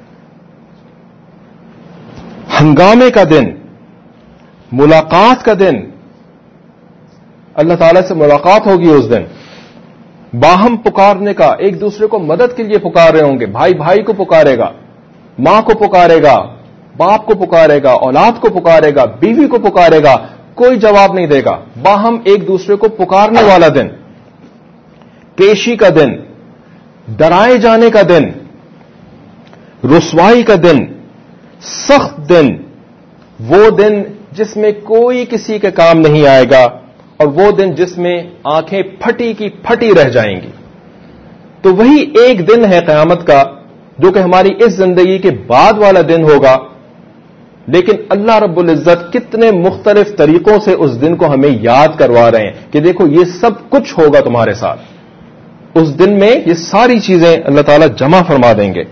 ہنگامے کا دن، ملاقات کا دن. اللہ تعالیٰ سے ملاقات ہوگی اس دن. باہم پکارنے کا، ایک دوسرے کو مدد کے لیے پکار رہے ہوں گے. بھائی بھائی کو پکارے گا، ماں کو پکارے گا، باپ کو پکارے گا، اولاد کو پکارے گا، بیوی کو پکارے گا، کوئی جواب نہیں دے گا. باہم ایک دوسرے کو پکارنے والا دن، پیشی کا دن، ڈرائے جانے کا دن، رسوائی کا دن، سخت دن، وہ دن جس میں کوئی کسی کے کام نہیں آئے گا، اور وہ دن جس میں آنکھیں پھٹی کی پھٹی رہ جائیں گی. تو وہی ایک دن ہے قیامت کا جو کہ ہماری اس زندگی کے بعد والا دن ہوگا. لیکن اللہ رب العزت کتنے مختلف طریقوں سے اس دن کو ہمیں یاد کروا رہے ہیں کہ دیکھو یہ سب کچھ ہوگا تمہارے ساتھ. اس دن میں یہ ساری چیزیں اللہ تعالیٰ جمع فرما دیں گے.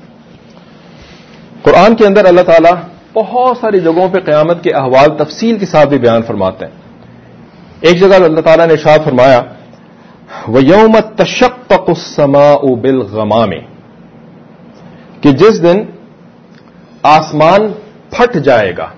قرآن کے اندر اللہ تعالیٰ بہت ساری جگہوں پہ قیامت کے احوال تفصیل کے ساتھ بھی بیان فرماتے ہیں. ایک جگہ اللہ تعالیٰ نے ارشاد فرمایا وَيَوْمَ تَشَقَّقُ السَّمَاءُ بِالْغَمَامِ، کہ جس دن آسمان پھٹ جائے گا.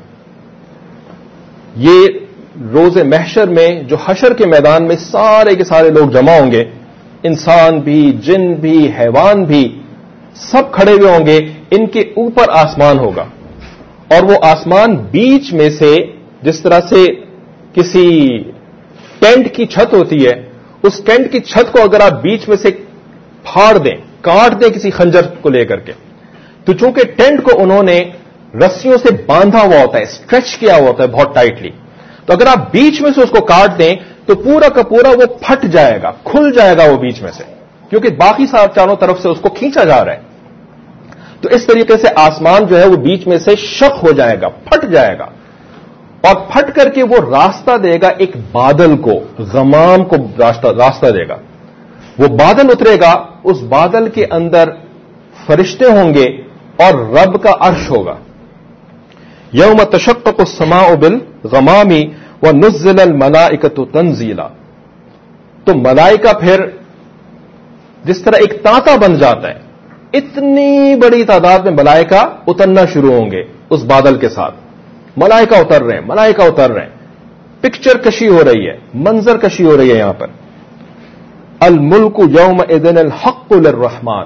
یہ روز محشر میں جو حشر کے میدان میں سارے کے سارے لوگ جمع ہوں گے، انسان بھی، جن بھی، حیوان بھی، سب کھڑے ہوئے ہوں گے. ان کے اوپر آسمان ہوگا، اور وہ آسمان بیچ میں سے، جس طرح سے کسی ٹینٹ کی چھت ہوتی ہے، اس ٹینٹ کی چھت کو اگر آپ بیچ میں سے پھاڑ دیں، کاٹ دیں کسی خنجر کو لے کر کے، تو چونکہ ٹینٹ کو انہوں نے رسیوں سے باندھا ہوا ہوتا ہے، اسٹریچ کیا ہوا ہوتا ہے بہت ٹائٹلی، تو اگر آپ بیچ میں سے اس کو کاٹ دیں تو پورا کا پورا وہ پھٹ جائے گا، کھل جائے گا وہ بیچ میں سے، کیونکہ باقی سارے چاروں طرف سے اس کو کھینچا جا رہا ہے. تو اس طریقے سے آسمان جو ہے وہ بیچ میں سے شق ہو جائے گا، پھٹ جائے گا، اور پھٹ کر کے وہ راستہ دے گا ایک بادل کو، غمام کو راستہ راستہ دے گا. وہ بادل اترے گا، اس بادل کے اندر فرشتے ہوں گے اور رب کا عرش ہوگا. یوم تشقق السماء بالغمام ونزل الملائکۃ تنزیلا. تو ملائکہ پھر جس طرح ایک تانتا بن جاتا ہے، اتنی بڑی تعداد میں ملائکہ اترنا شروع ہوں گے اس بادل کے ساتھ. ملائکہ اتر رہے ہیں، ملائکہ اتر رہے ہیں، پکچر کشی ہو رہی ہے، منظر کشی ہو رہی ہے یہاں پر. الملک یومئذ الحق للرحمن.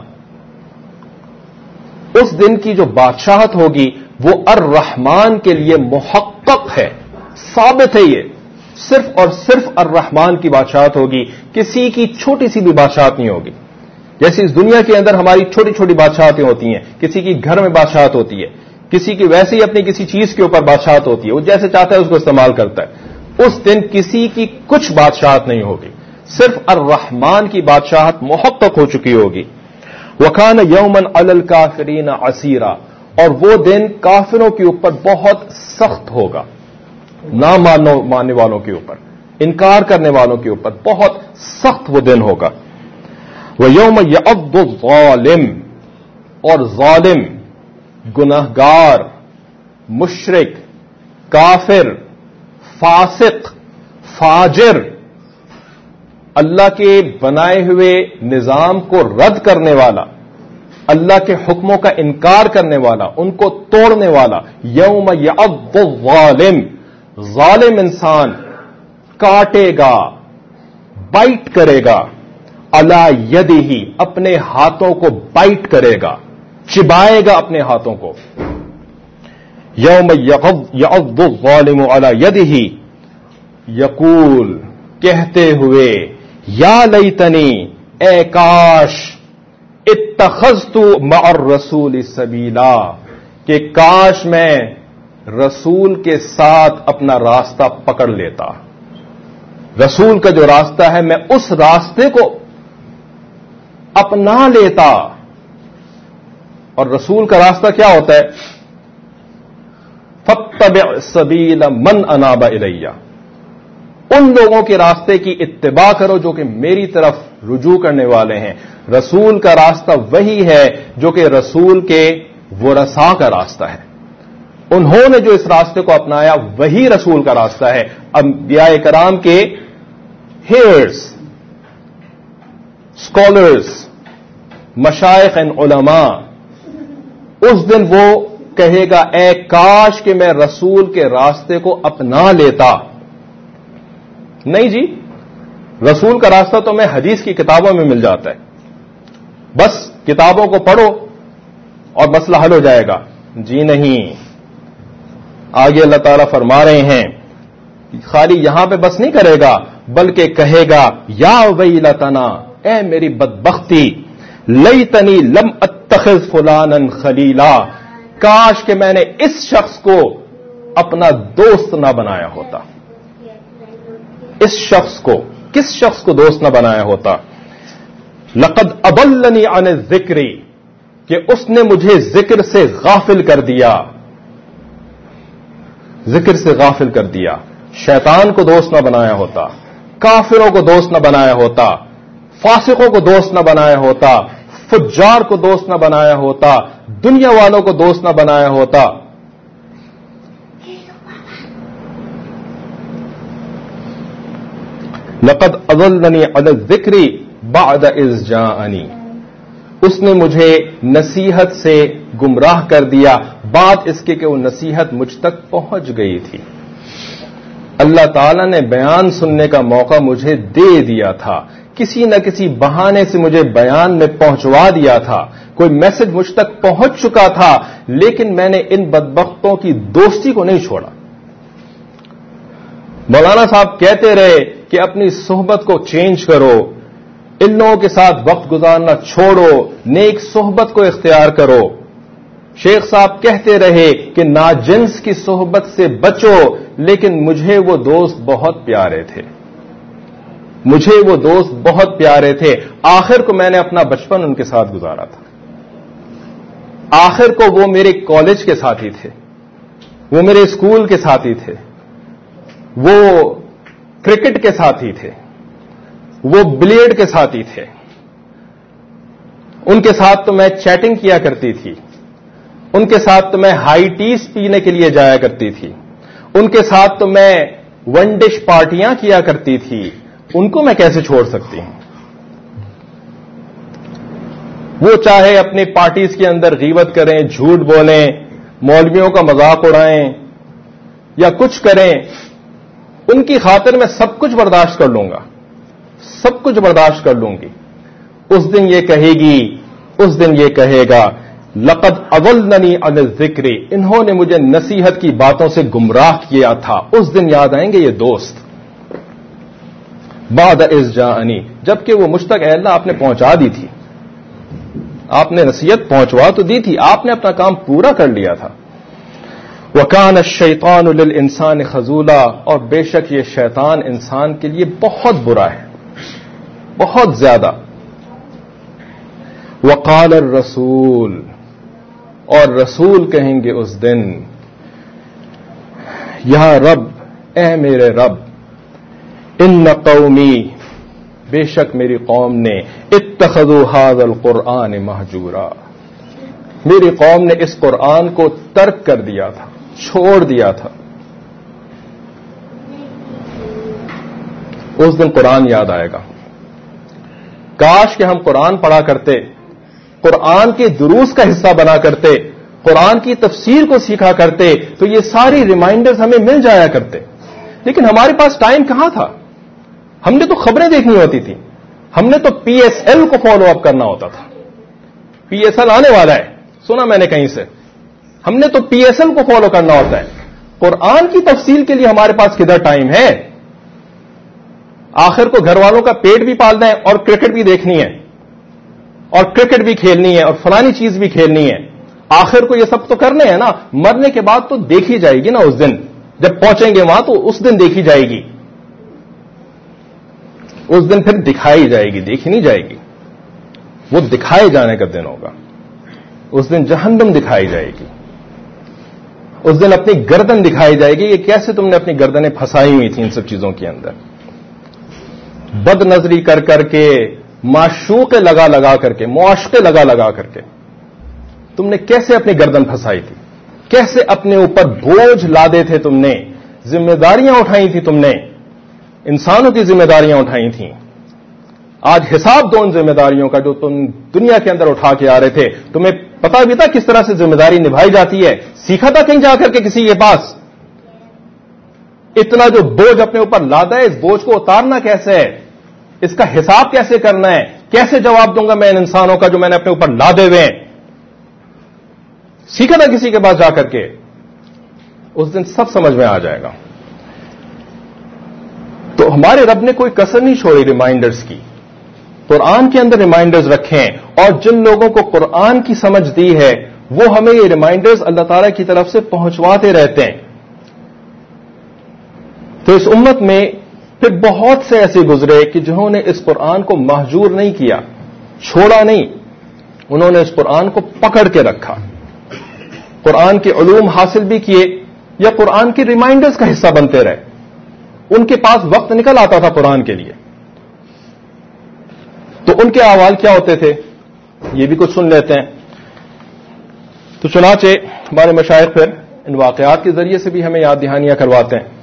اس دن کی جو بادشاہت ہوگی وہ الرحمان کے لیے محقق ہے، ثابت ہے. یہ صرف اور صرف الرحمان کی بادشاہت ہوگی، کسی کی چھوٹی سی بھی بادشاہت نہیں ہوگی. جیسے اس دنیا کے اندر ہماری چھوٹی چھوٹی بادشاہتیں ہوتی ہیں، کسی کی گھر میں بادشاہت ہوتی ہے، کسی کی ویسے ہی اپنی کسی چیز کے اوپر بادشاہت ہوتی ہے، وہ جیسے چاہتا ہے اس کو استعمال کرتا ہے. اس دن کسی کی کچھ بادشاہت نہیں ہوگی، صرف الرحمان کی بادشاہت محقق ہو چکی ہوگی. وَكَانَ يَوْمًا عَلَى الْكَافِرِينَ عَسِيرًا. اور وہ دن کافروں کے اوپر بہت سخت ہوگا، نہ ماننے والوں کے اوپر، انکار کرنے والوں کے اوپر بہت سخت وہ دن ہوگا. وَيَوْمَ يَعَضُّ الظَّالِمُ. اور ظالم، گناہگار، مشرک، کافر، فاسق، فاجر، اللہ کے بنائے ہوئے نظام کو رد کرنے والا، اللہ کے حکموں کا انکار کرنے والا، ان کو توڑنے والا. یوم یعض الظالم. ظالم انسان کاٹے گا، بائٹ کرے گا، علی یدہ، اپنے ہاتھوں کو بائٹ کرے گا، چبائے گا اپنے ہاتھوں کو. یوم یعض الظالم علی یدہ یقول، کہتے ہوئے، یا لیتنی، اے کاش، اتخذت مع الرسول سبیلا، کہ کاش میں رسول کے ساتھ اپنا راستہ پکڑ لیتا. رسول کا جو راستہ ہے میں اس راستے کو اپنا لیتا. اور رسول کا راستہ کیا ہوتا ہے؟ فاتبع سبیل من اناب الیہ. ان لوگوں کے راستے کی اتباع کرو جو کہ میری طرف رجوع کرنے والے ہیں. رسول کا راستہ وہی ہے جو کہ رسول کے ورثاء کا راستہ ہے. انہوں نے جو اس راستے کو اپنایا وہی رسول کا راستہ ہے. انبیاء کرام کے ہیئرز، اسکالرز، مشائخ اینڈ علماء، اس دن وہ کہے گا اے کاش کہ میں رسول کے راستے کو اپنا لیتا. نہیں جی، رسول کا راستہ تو میں حدیث کی کتابوں میں مل جاتا ہے، بس کتابوں کو پڑھو اور مسئلہ حل ہو جائے گا. جی نہیں، آگے اللہ تعالیٰ فرما رہے ہیں خالی یہاں پہ بس نہیں کرے گا بلکہ کہے گا یا ویلتنا، اے میری بدبختی، لیتنی لم اتخذ فلانا خلیلا، کاش کہ میں نے اس شخص کو اپنا دوست نہ بنایا ہوتا. اس شخص کو، کس شخص کو دوست نہ بنایا ہوتا؟ لقد اضلنی عن الذکر، کہ اس نے مجھے ذکر سے غافل کر دیا، ذکر سے غافل کر دیا. شیطان کو دوست نہ بنایا ہوتا، کافروں کو دوست نہ بنایا ہوتا، فاسقوں کو دوست نہ بنایا ہوتا، فجار کو دوست نہ بنایا ہوتا، دنیا والوں کو دوست نہ بنایا ہوتا. لقد اضلنی عن الذکر بعد اذ جاءنی، اس نے مجھے نصیحت سے گمراہ کر دیا، بات اس کے کہ وہ نصیحت مجھ تک پہنچ گئی تھی. اللہ تعالیٰ نے بیان سننے کا موقع مجھے دے دیا تھا، کسی نہ کسی بہانے سے مجھے بیان میں پہنچوا دیا تھا، کوئی میسج مجھ تک پہنچ چکا تھا، لیکن میں نے ان بدبختوں کی دوستی کو نہیں چھوڑا. مولانا صاحب کہتے رہے کہ اپنی صحبت کو چینج کرو، ان لوگوں کے ساتھ وقت گزارنا چھوڑو، نیک صحبت کو اختیار کرو. شیخ صاحب کہتے رہے کہ ناجنس کی صحبت سے بچو، لیکن مجھے وہ دوست بہت پیارے تھے، مجھے وہ دوست بہت پیارے تھے. آخر کو میں نے اپنا بچپن ان کے ساتھ گزارا تھا، آخر کو وہ میرے کالج کے ساتھی تھے، وہ میرے اسکول کے ساتھی تھے، وہ کرکٹ کے ساتھی تھے، وہ بلیئرڈ کے ساتھی تھے. ان کے ساتھ تو میں چیٹنگ کیا کرتی تھی، ان کے ساتھ تو میں ہائی ٹیز پینے کے لیے جایا کرتی تھی، ان کے ساتھ تو میں ون ڈش پارٹیاں کیا کرتی تھی. ان کو میں کیسے چھوڑ سکتی ہوں؟ وہ چاہے اپنی پارٹیز کے اندر غیبت کریں، جھوٹ بولیں، مولویوں کا مذاق اڑائیں یا کچھ کریں، ان کی خاطر میں سب کچھ برداشت کر لوں گا، سب کچھ برداشت کر لوں گی. اس دن یہ کہے گی، اس دن یہ کہے گا لقد اضلنی عن الذکر، انہوں نے مجھے نصیحت کی باتوں سے گمراہ کیا تھا. اس دن یاد آئیں گے یہ دوست. بعد اذ جاءنی، جبکہ وہ مجھ تک اے اللہ آپ نے پہنچا دی تھی، آپ نے نصیحت پہنچوا تو دی تھی، آپ نے اپنا کام پورا کر لیا تھا. وَكَانَ الشَّيْطَانُ لِلْإِنسَانِ خَذُولًا، اور بے شک یہ شیطان انسان کے لیے بہت برا ہے، بہت زیادہ. وَقَالَ الرَّسُولُ، اور رسول کہیں گے اس دن یا رب، اے میرے رب، ان قومی، بے شک میری قوم نے اتخذوا هذا القرآن مہجورا، میری قوم نے اس قرآن کو ترک کر دیا تھا، چھوڑ دیا تھا. اس دن قرآن یاد آئے گا. کاش کہ ہم قرآن پڑھا کرتے، قرآن کے دروس کا حصہ بنا کرتے، قرآن کی تفسیر کو سیکھا کرتے، تو یہ ساری ریمائنڈرز ہمیں مل جایا کرتے. لیکن ہمارے پاس ٹائم کہاں تھا؟ ہم نے تو خبریں دیکھنی ہوتی تھی، ہم نے تو پی ایس ایل کو فالو اپ کرنا ہوتا تھا. پی ایس ایل آنے والا ہے، سنا میں نے کہیں سے، ہم نے تو پی ایس ایل کو فالو کرنا ہوتا ہے. قرآن کی تفصیل کے لیے ہمارے پاس کدھر ٹائم ہے؟ آخر کو گھر والوں کا پیٹ بھی پالنا ہے اور کرکٹ بھی دیکھنی ہے اور کرکٹ بھی کھیلنی ہے اور فلانی چیز بھی کھیلنی ہے. آخر کو یہ سب تو کرنے ہیں نا. مرنے کے بعد تو دیکھی جائے گی نا، اس دن جب پہنچیں گے وہاں تو اس دن دیکھی جائے گی، اس دن پھر دکھائی جائے گی، دیکھی نہیں جائے گی. وہ دکھائے جانے کا دن ہوگا. اس دن جہنم دکھائی جائے گی، اس دن اپنی گردن دکھائی جائے گی. یہ کیسے تم نے اپنی گردنیں پھنسائی ہوئی تھیں ان سب چیزوں کے اندر، بد نظری کر کر کے، معشوقے لگا لگا کر کے، معاشقے لگا لگا کر کے تم نے کیسے اپنی گردن پھنسائی تھی، کیسے اپنے اوپر بوجھ لادے تھے تم نے، ذمہ داریاں اٹھائی تھی تم نے، انسانوں کی ذمہ داریاں اٹھائی تھیں. آج حساب دو ان ذمہ داریوں کا جو تم دنیا کے اندر اٹھا کے آ رہے تھے. تمہیں پتا بھی تھا کس طرح سے ذمہ داری نبھائی جاتی ہے؟ سیکھا تھا کہیں جا کر کے کسی کے پاس؟ اتنا جو بوجھ اپنے اوپر لادا ہے، اس بوجھ کو اتارنا کیسے ہے؟ اس کا حساب کیسے کرنا ہے؟ کیسے جواب دوں گا میں ان انسانوں کا جو میں نے اپنے اوپر لادے ہوئے ہیں؟ سیکھا تھا کسی کے پاس جا کر کے؟ اس دن سب سمجھ میں آ جائے گا. تو ہمارے رب نے کوئی کسر نہیں چھوڑی ریمائنڈرز کی. قرآن کے اندر ریمائنڈرز رکھیں, اور جن لوگوں کو قرآن کی سمجھ دی ہے وہ ہمیں یہ ریمائنڈرز اللہ تعالی کی طرف سے پہنچواتے رہتے ہیں. تو اس امت میں پھر بہت سے ایسے گزرے کہ جنہوں نے اس قرآن کو مہجور نہیں کیا, چھوڑا نہیں, انہوں نے اس قرآن کو پکڑ کے رکھا, قرآن کے علوم حاصل بھی کیے یا قرآن کے ریمائنڈرز کا حصہ بنتے رہے. ان کے پاس وقت نکل آتا تھا قرآن کے لیے, تو ان کے احوال کیا ہوتے تھے یہ بھی کچھ سن لیتے ہیں. تو چنانچہ ہمارے مشائخ پھر ان واقعات کے ذریعے سے بھی ہمیں یاد دہانیاں کرواتے ہیں.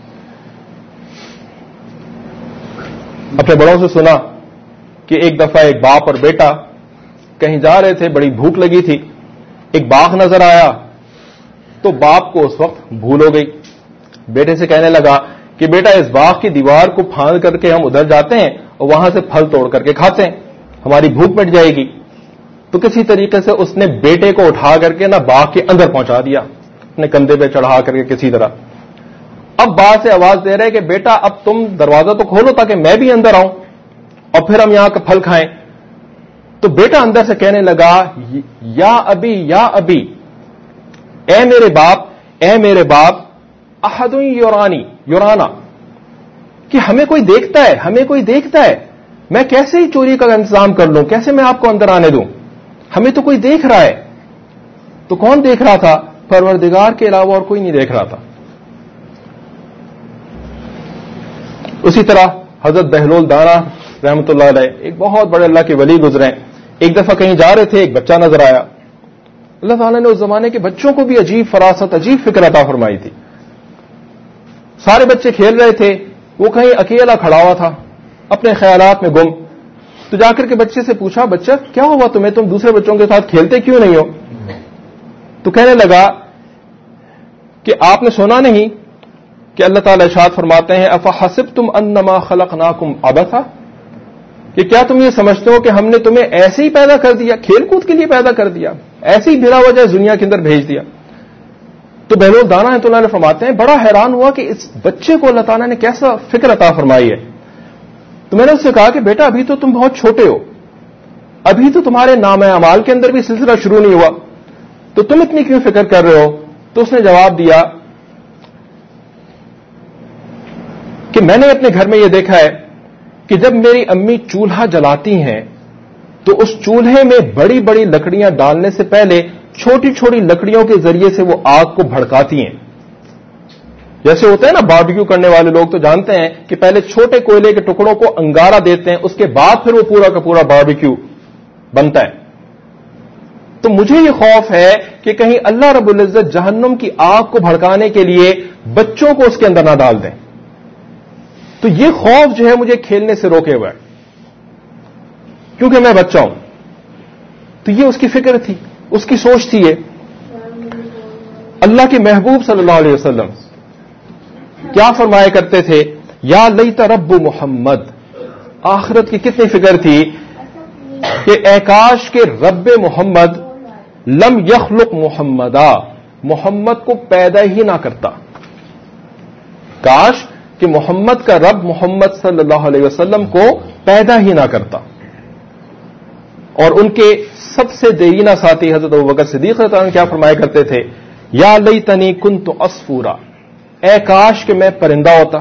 اپنے بڑوں سے سنا کہ ایک دفعہ ایک باپ اور بیٹا کہیں جا رہے تھے, بڑی بھوک لگی تھی, ایک باغ نظر آیا تو باپ کو اس وقت بھول ہو گئی. بیٹے سے کہنے لگا کہ بیٹا اس باغ کی دیوار کو پھاند کر کے ہم ادھر جاتے ہیں اور وہاں سے پھل توڑ کر کے کھاتے ہیں, ہماری بھوک مٹ جائے گی. تو کسی طریقے سے اس نے بیٹے کو اٹھا کر کے نہ باغ کے اندر پہنچا دیا, اپنے کندھے پہ چڑھا کر کے کسی طرح. اب باہر سے آواز دے رہے کہ بیٹا اب تم دروازہ تو کھولو تاکہ میں بھی اندر آؤں اور پھر ہم یہاں کا پھل کھائیں. تو بیٹا اندر سے کہنے لگا یا ابی یا ابی, اے میرے باپ اے میرے باپ, احد یورانی یورانا, کہ ہمیں کوئی دیکھتا ہے ہمیں کوئی دیکھتا ہے, میں کیسے ہی چوری کا انتظام کر لوں, کیسے میں آپ کو اندر آنے دوں, ہمیں تو کوئی دیکھ رہا ہے. تو کون دیکھ رہا تھا؟ پروردگار کے علاوہ اور کوئی نہیں دیکھ رہا تھا. اسی طرح حضرت بہلول دانا رحمۃ اللہ علیہ ایک بہت بڑے اللہ کے ولی گزرے. ایک دفعہ کہیں جا رہے تھے, ایک بچہ نظر آیا. اللہ تعالیٰ نے اس زمانے کے بچوں کو بھی عجیب فراست, عجیب فکر عطا فرمائی تھی. سارے بچے کھیل رہے تھے, وہ کہیں اکیلا کھڑا ہوا تھا اپنے خیالات میں گم. تو جا کر کے بچے سے پوچھا, بچہ کیا ہوا تمہیں, تم دوسرے بچوں کے ساتھ کھیلتے کیوں نہیں ہو؟ تو کہنے لگا کہ آپ نے سنا نہیں کہ اللہ تعالی ارشاد فرماتے ہیں افحسبتم انما خلقناکم عبثا, کہ کیا تم یہ سمجھتے ہو کہ ہم نے تمہیں ایسے ہی پیدا کر دیا, کھیل کود کے لیے پیدا کر دیا, ایسے ہی بھرا وجہ دنیا کے اندر بھیج دیا. تو بہلول دانا رحمۃ اللہ علیہ فرماتے ہیں بڑا حیران ہوا کہ اس بچے کو اللہ تعالیٰ نے کیسا فکر عطا فرمائی ہے. تو میں نے اس سے کہا کہ بیٹا ابھی تو تم بہت چھوٹے ہو, ابھی تو تمہارے نام اعمال کے اندر بھی سلسلہ شروع نہیں ہوا, تو تم اتنی کیوں فکر کر رہے ہو؟ تو اس نے جواب دیا کہ میں نے اپنے گھر میں یہ دیکھا ہے کہ جب میری امی چولہا جلاتی ہیں تو اس چولہے میں بڑی بڑی لکڑیاں ڈالنے سے پہلے چھوٹی چھوٹی لکڑیوں کے ذریعے سے وہ آگ کو بھڑکاتی ہیں. جیسے ہوتا ہے نا باربیکیو کرنے والے لوگ تو جانتے ہیں کہ پہلے چھوٹے کوئلے کے ٹکڑوں کو انگارہ دیتے ہیں, اس کے بعد پھر وہ پورا کا پورا باربیکیو بنتا ہے. تو مجھے یہ خوف ہے کہ کہیں اللہ رب العزت جہنم کی آگ کو بھڑکانے کے لیے بچوں کو اس کے اندر نہ ڈال دیں. تو یہ خوف جو ہے مجھے کھیلنے سے روکے ہوا ہے کیونکہ میں بچہ ہوں. تو یہ اس کی فکر تھی, اس کی سوچ تھی. یہ اللہ کے محبوب صلی اللہ علیہ وسلم کیا فرمایا کرتے تھے, یا لیت رب محمد, آخرت کی کتنی فکر تھی کہ اے کاش کے رب محمد لم یخلق محمدا, محمد کو پیدا ہی نہ کرتا. کاش کہ محمد کا رب محمد صلی اللہ علیہ وسلم کو پیدا ہی نہ کرتا. اور ان کے سب سے دیرینہ ساتھی حضرت ابوبکر صدیق رضی اللہ عنہ کیا فرمایا کرتے تھے, یا لیتنی کنت عصفورا, اے کاش کہ میں پرندہ ہوتا,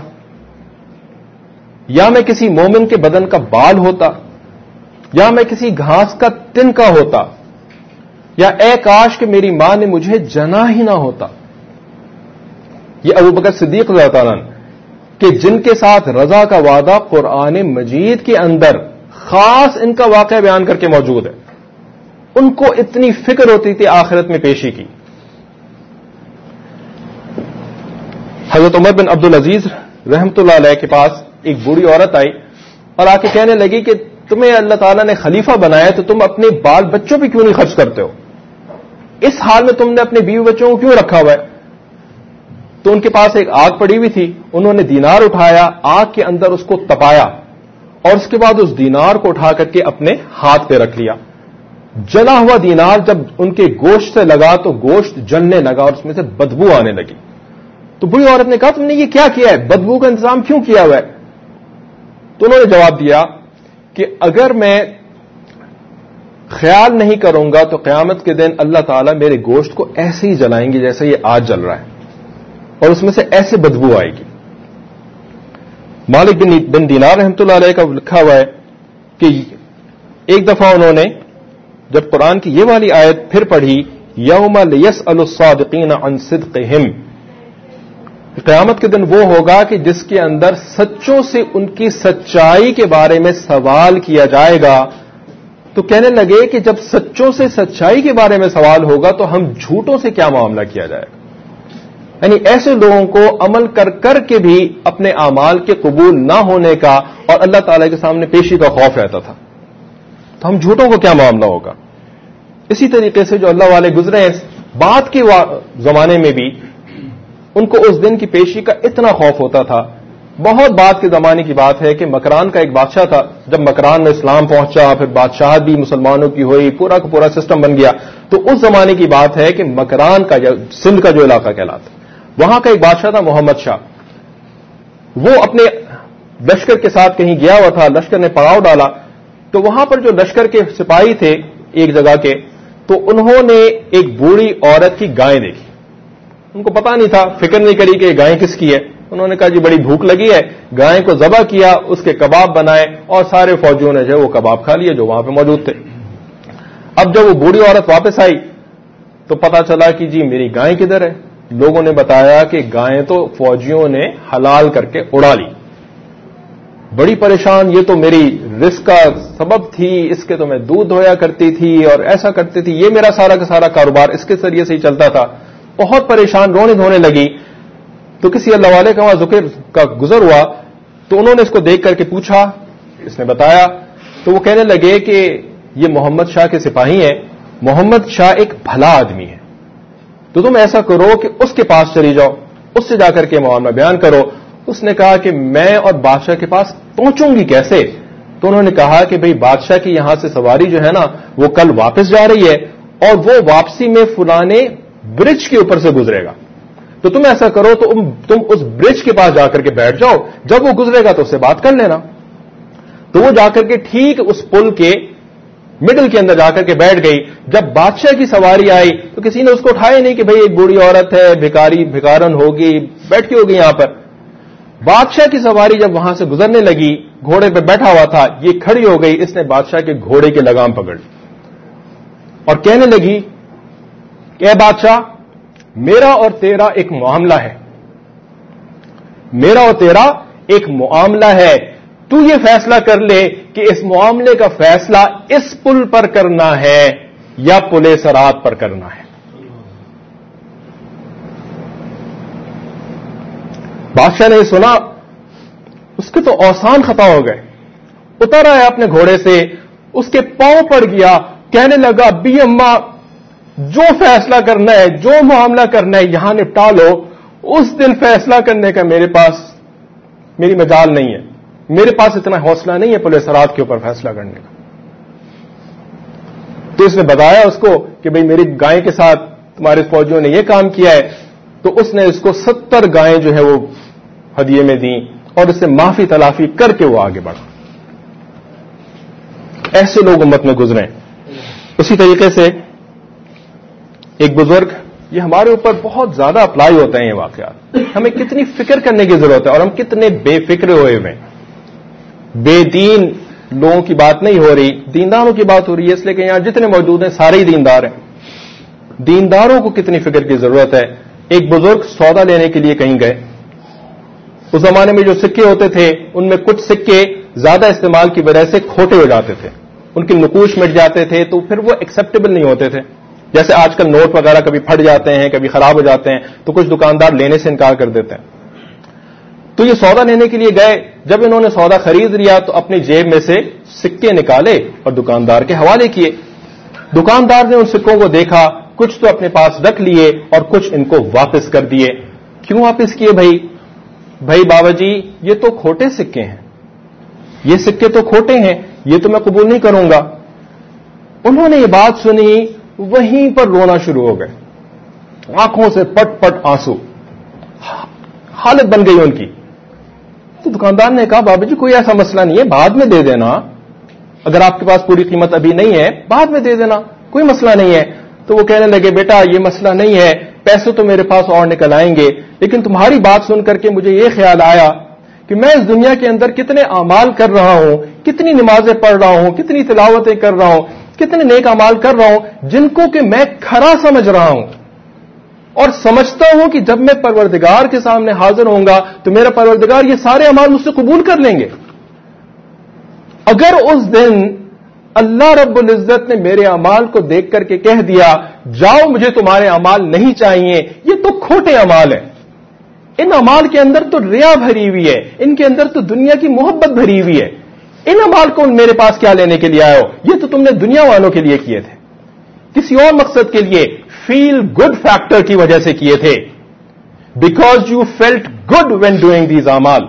یا میں کسی مومن کے بدن کا بال ہوتا, یا میں کسی گھاس کا تنکا ہوتا, یا اے کاش کہ میری ماں نے مجھے جنا ہی نہ ہوتا. یہ ابوبکر صدیق رضی اللہ عنہ کہ جن کے ساتھ رضا کا وعدہ قرآن مجید کے اندر خاص ان کا واقعہ بیان کر کے موجود ہے, ان کو اتنی فکر ہوتی تھی آخرت میں پیشی کی. حضرت عمر بن عبد العزیز رحمت اللہ علیہ کے پاس ایک بوڑھی عورت آئی اور آ کے کہنے لگی کہ تمہیں اللہ تعالیٰ نے خلیفہ بنایا تو تم اپنے بال بچوں پہ کیوں نہیں خرچ کرتے ہو, اس حال میں تم نے اپنے بیوی بچوں کو کیوں رکھا ہوا ہے؟ تو ان کے پاس ایک آگ پڑی ہوئی تھی, انہوں نے دینار اٹھایا, آگ کے اندر اس کو تپایا اور اس کے بعد اس دینار کو اٹھا کر کے اپنے ہاتھ پہ رکھ لیا. جلا ہوا دینار جب ان کے گوشت سے لگا تو گوشت جلنے لگا اور اس میں سے بدبو آنے لگی. تو بری عورت نے کہا تم نے یہ کیا کیا ہے, بدبو کا انتظام کیوں کیا ہوا ہے؟ تو انہوں نے جواب دیا کہ اگر میں خیال نہیں کروں گا تو قیامت کے دن اللہ تعالیٰ میرے گوشت کو ایسے ہی جلائیں گے جیسے یہ آج جل رہا ہے, اور اس میں سے ایسے بدبو آئے گی. مالک بن دینار رحمۃ اللہ علیہ کا لکھا ہوا ہے کہ ایک دفعہ انہوں نے جب قرآن کی یہ والی آیت پھر پڑھی, یوم لیسأل الصادقین عن صدقہم, قیامت کے دن وہ ہوگا کہ جس کے اندر سچوں سے ان کی سچائی کے بارے میں سوال کیا جائے گا. تو کہنے لگے کہ جب سچوں سے سچائی کے بارے میں سوال ہوگا تو ہم جھوٹوں سے کیا معاملہ کیا جائے گا؟ یعنی ایسے لوگوں کو عمل کر کر کے بھی اپنے اعمال کے قبول نہ ہونے کا اور اللہ تعالی کے سامنے پیشی کا خوف رہتا تھا, تو ہم جھوٹوں کو کیا معاملہ ہوگا؟ اسی طریقے سے جو اللہ والے گزرے ہیں بعد کے زمانے میں بھی ان کو اس دن کی پیشی کا اتنا خوف ہوتا تھا. بہت بعد کے زمانے کی بات ہے کہ مکران کا ایک بادشاہ تھا. جب مکران میں اسلام پہنچا, پھر بادشاہت بھی مسلمانوں کی ہوئی, پورا کا پورا سسٹم بن گیا, تو اس زمانے کی بات ہے کہ مکران کا سندھ کا جو علاقہ کہلاتا, وہاں کا ایک بادشاہ تھا محمد شاہ. وہ اپنے لشکر کے ساتھ کہیں گیا ہوا تھا, لشکر نے پڑاؤ ڈالا, تو وہاں پر جو لشکر کے سپاہی تھے ایک جگہ کے, تو انہوں نے ایک بوڑھی عورت کی گائے دیکھی. ان کو پتا نہیں تھا, فکر نہیں کری کہ گائے کس کی ہے. انہوں نے کہا جی بڑی بھوک لگی ہے, گائے کو ذبح کیا, اس کے کباب بنائے, اور سارے فوجیوں نے جو وہ کباب کھا لیے جو وہاں پہ موجود تھے. اب جب وہ بوڑھی عورت واپس آئی تو پتا چلا کہ جی میری گائے کدھر ہے. لوگوں نے بتایا کہ گائیں تو فوجیوں نے حلال کر کے اڑا لی. بڑی پریشان, یہ تو میری رزق کا سبب تھی, اس کے تو میں دودھ دھویا کرتی تھی اور ایسا کرتی تھی, یہ میرا سارا کا سارا کاروبار اس کے ذریعے سے ہی چلتا تھا. بہت پریشان, رونے دھونے لگی. تو کسی اللہ والے کا وہاں ذکر کا گزر ہوا, تو انہوں نے اس کو دیکھ کر کے پوچھا, اس نے بتایا, تو وہ کہنے لگے کہ یہ محمد شاہ کے سپاہی ہیں, محمد شاہ ایک بھلا آدمی ہے, تو تم ایسا کرو کہ اس کے پاس چلی جاؤ, اس سے جا کر کے معاملہ بیان کرو. اس نے کہا کہ میں اور بادشاہ کے پاس پہنچوں گی کیسے؟ تو انہوں نے کہا کہ بھئی بادشاہ کی یہاں سے سواری جو ہے نا وہ کل واپس جا رہی ہے, اور وہ واپسی میں فلانے برج کے اوپر سے گزرے گا, تو تم ایسا کرو تو تم اس برج کے پاس جا کر کے بیٹھ جاؤ, جب وہ گزرے گا تو اس سے بات کر لینا. تو وہ جا کر کے ٹھیک اس پل کے مڈل کے اندر جا کر کے بیٹھ گئی. جب بادشاہ کی سواری آئی تو کسی نے اس کو اٹھایا نہیں کہ بھئی ایک بوڑھی عورت ہے, بھکاری بھکارن ہوگی, بیٹھ کے ہوگی یہاں پر. بادشاہ کی سواری جب وہاں سے گزرنے لگی, گھوڑے پہ بیٹھا ہوا تھا, یہ کھڑی ہو گئی, اس نے بادشاہ کے گھوڑے کے لگام پکڑ لی اور کہنے لگی کہ اے بادشاہ, میرا اور تیرا ایک معاملہ ہے, میرا اور تیرا ایک معاملہ ہے, تو یہ فیصلہ کر لے کہ اس معاملے کا فیصلہ اس پل پر کرنا ہے یا پل صراط پر کرنا ہے. بادشاہ نے سنا, اس کے تو اوسان خطا ہو گئے, اتر آیا اپنے گھوڑے سے, اس کے پاؤں پڑ گیا, کہنے لگا بی اماں جو فیصلہ کرنا ہے, جو معاملہ کرنا ہے یہاں نپٹا لو, اس دن فیصلہ کرنے کا میرے پاس میری مجال نہیں ہے, میرے پاس اتنا حوصلہ نہیں ہے پل صراط کے اوپر فیصلہ کرنے کا. تو اس نے بتایا اس کو کہ بھئی میری گائے کے ساتھ تمہارے فوجیوں نے یہ کام کیا ہے, تو اس نے اس کو ستر گائیں جو ہے وہ ہدیے میں دیں اور اس سے معافی تلافی کر کے وہ آگے بڑھا. ایسے لوگ امت میں گزرے. اسی طریقے سے ایک بزرگ, یہ ہمارے اوپر بہت زیادہ اپلائی ہوتے ہیں یہ واقعات, ہمیں کتنی فکر کرنے کی ضرورت ہے, اور ہم کتنے بے فکر ہوئے ہوئے ہیں. بے دین لوگوں کی بات نہیں ہو رہی, دینداروں کی بات ہو رہی ہے, اس لیے کہ یہاں جتنے موجود ہیں سارے ہی دیندار ہیں. دینداروں کو کتنی فکر کی ضرورت ہے. ایک بزرگ سودا لینے کے لیے کہیں گئے. اس زمانے میں جو سکے ہوتے تھے ان میں کچھ سکے زیادہ استعمال کی وجہ سے کھوٹے ہو جاتے تھے, ان کے نقوش مٹ جاتے تھے, تو پھر وہ ایکسیپٹیبل نہیں ہوتے تھے. جیسے آج کل نوٹ وغیرہ کبھی پھٹ جاتے ہیں, کبھی خراب ہو جاتے ہیں, تو کچھ دکاندار لینے سے انکار کر دیتے ہیں. تو یہ سودا لینے کے لیے گئے. جب انہوں نے سودا خرید لیا تو اپنی جیب میں سے سکے نکالے اور دکاندار کے حوالے کیے. دکاندار نے ان سکوں کو دیکھا, کچھ تو اپنے پاس رکھ لیے اور کچھ ان کو واپس کر دیے. کیوں واپس کیے بھائی؟ بھائی بابا جی یہ تو کھوٹے سکے ہیں, یہ سکے تو کھوٹے ہیں, یہ تو میں قبول نہیں کروں گا. انہوں نے یہ بات سنی, وہیں پر رونا شروع ہو گئے, آنکھوں سے پٹ پٹ آنسو. حالت بن گئی ان کی. تو دکاندار نے کہا بابا جی کوئی ایسا مسئلہ نہیں ہے, بعد میں دے دینا, اگر آپ کے پاس پوری قیمت ابھی نہیں ہے بعد میں دے دینا, کوئی مسئلہ نہیں ہے. تو وہ کہنے لگے بیٹا یہ مسئلہ نہیں ہے, پیسے تو میرے پاس اور نکل آئیں گے, لیکن تمہاری بات سن کر کے مجھے یہ خیال آیا کہ میں اس دنیا کے اندر کتنے اعمال کر رہا ہوں, کتنی نمازیں پڑھ رہا ہوں, کتنی تلاوتیں کر رہا ہوں, کتنے نیک اعمال کر رہا ہوں جن کو کہ میں کھرا سمجھ رہا ہوں, اور سمجھتا ہوں کہ جب میں پروردگار کے سامنے حاضر ہوں گا تو میرا پروردگار یہ سارے اعمال مجھ سے قبول کر لیں گے. اگر اس دن اللہ رب العزت نے میرے اعمال کو دیکھ کر کے کہہ دیا جاؤ مجھے تمہارے اعمال نہیں چاہیے, یہ تو کھوٹے اعمال ہیں, ان اعمال کے اندر تو ریا بھری ہوئی ہے, ان کے اندر تو دنیا کی محبت بھری ہوئی ہے, ان اعمال کو میرے پاس کیا لینے کے لیے آئے ہو, یہ تو تم نے دنیا والوں کے لیے کیے تھے, کسی اور مقصد کے لیے, فیل گڈ فیکٹر کی وجہ سے کیے تھے, because you felt good when doing these اعمال,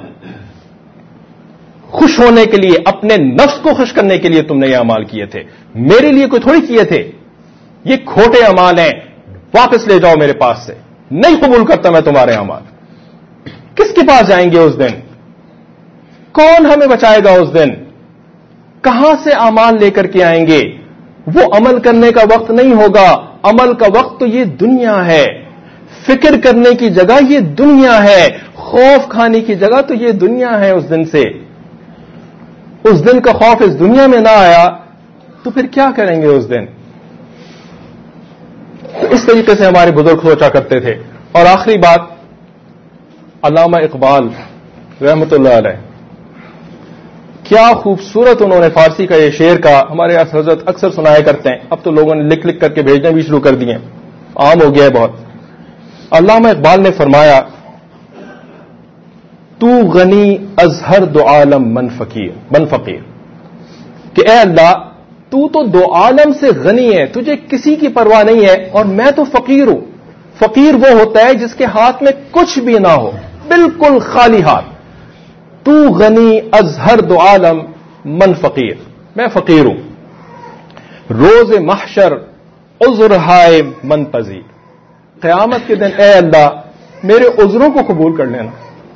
خوش ہونے کے لیے, اپنے نفس کو خوش کرنے کے لیے تم نے یہ اعمال کیے تھے, میرے لیے کوئی تھوڑی کیے تھے. یہ کھوٹے اعمال ہیں, واپس لے جاؤ میرے پاس سے, نہیں قبول کرتا میں تمہارے اعمال. کس کے پاس جائیں گے اس دن؟ کون ہمیں بچائے گا اس دن؟ کہاں سے اعمال لے کر کے آئیں گے؟ وہ عمل کرنے کا وقت نہیں ہوگا, عمل کا وقت تو یہ دنیا ہے, فکر کرنے کی جگہ یہ دنیا ہے, خوف کھانے کی جگہ تو یہ دنیا ہے. اس دن سے, اس دن کا خوف اس دنیا میں نہ آیا تو پھر کیا کریں گے اس دن؟ تو اس طریقے سے ہمارے بزرگ سوچا کرتے تھے. اور آخری بات, علامہ اقبال رحمت اللہ علیہ, کیا خوبصورت انہوں نے فارسی کا یہ شعر کا, ہمارے یہاں حضرت اکثر سنایا کرتے ہیں, اب تو لوگوں نے لکھ لکھ کر کے بھیجنے بھی شروع کر دیے, عام ہو گیا ہے بہت. علامہ اقبال نے فرمایا تو غنی از ہر دو عالم من فقیر من فقیر, کہ اے اللہ تو تو دو عالم سے غنی ہے, تجھے کسی کی پرواہ نہیں ہے, اور میں تو فقیر ہوں. فقیر وہ ہوتا ہے جس کے ہاتھ میں کچھ بھی نہ ہو, بالکل خالی ہاتھ. تو غنی از ہر دو عالم من فقیر, میں فقیر ہوں. روز محشر عذر ہائے من پذیر, قیامت کے دن اے اللہ میرے عذروں کو قبول کر لینا,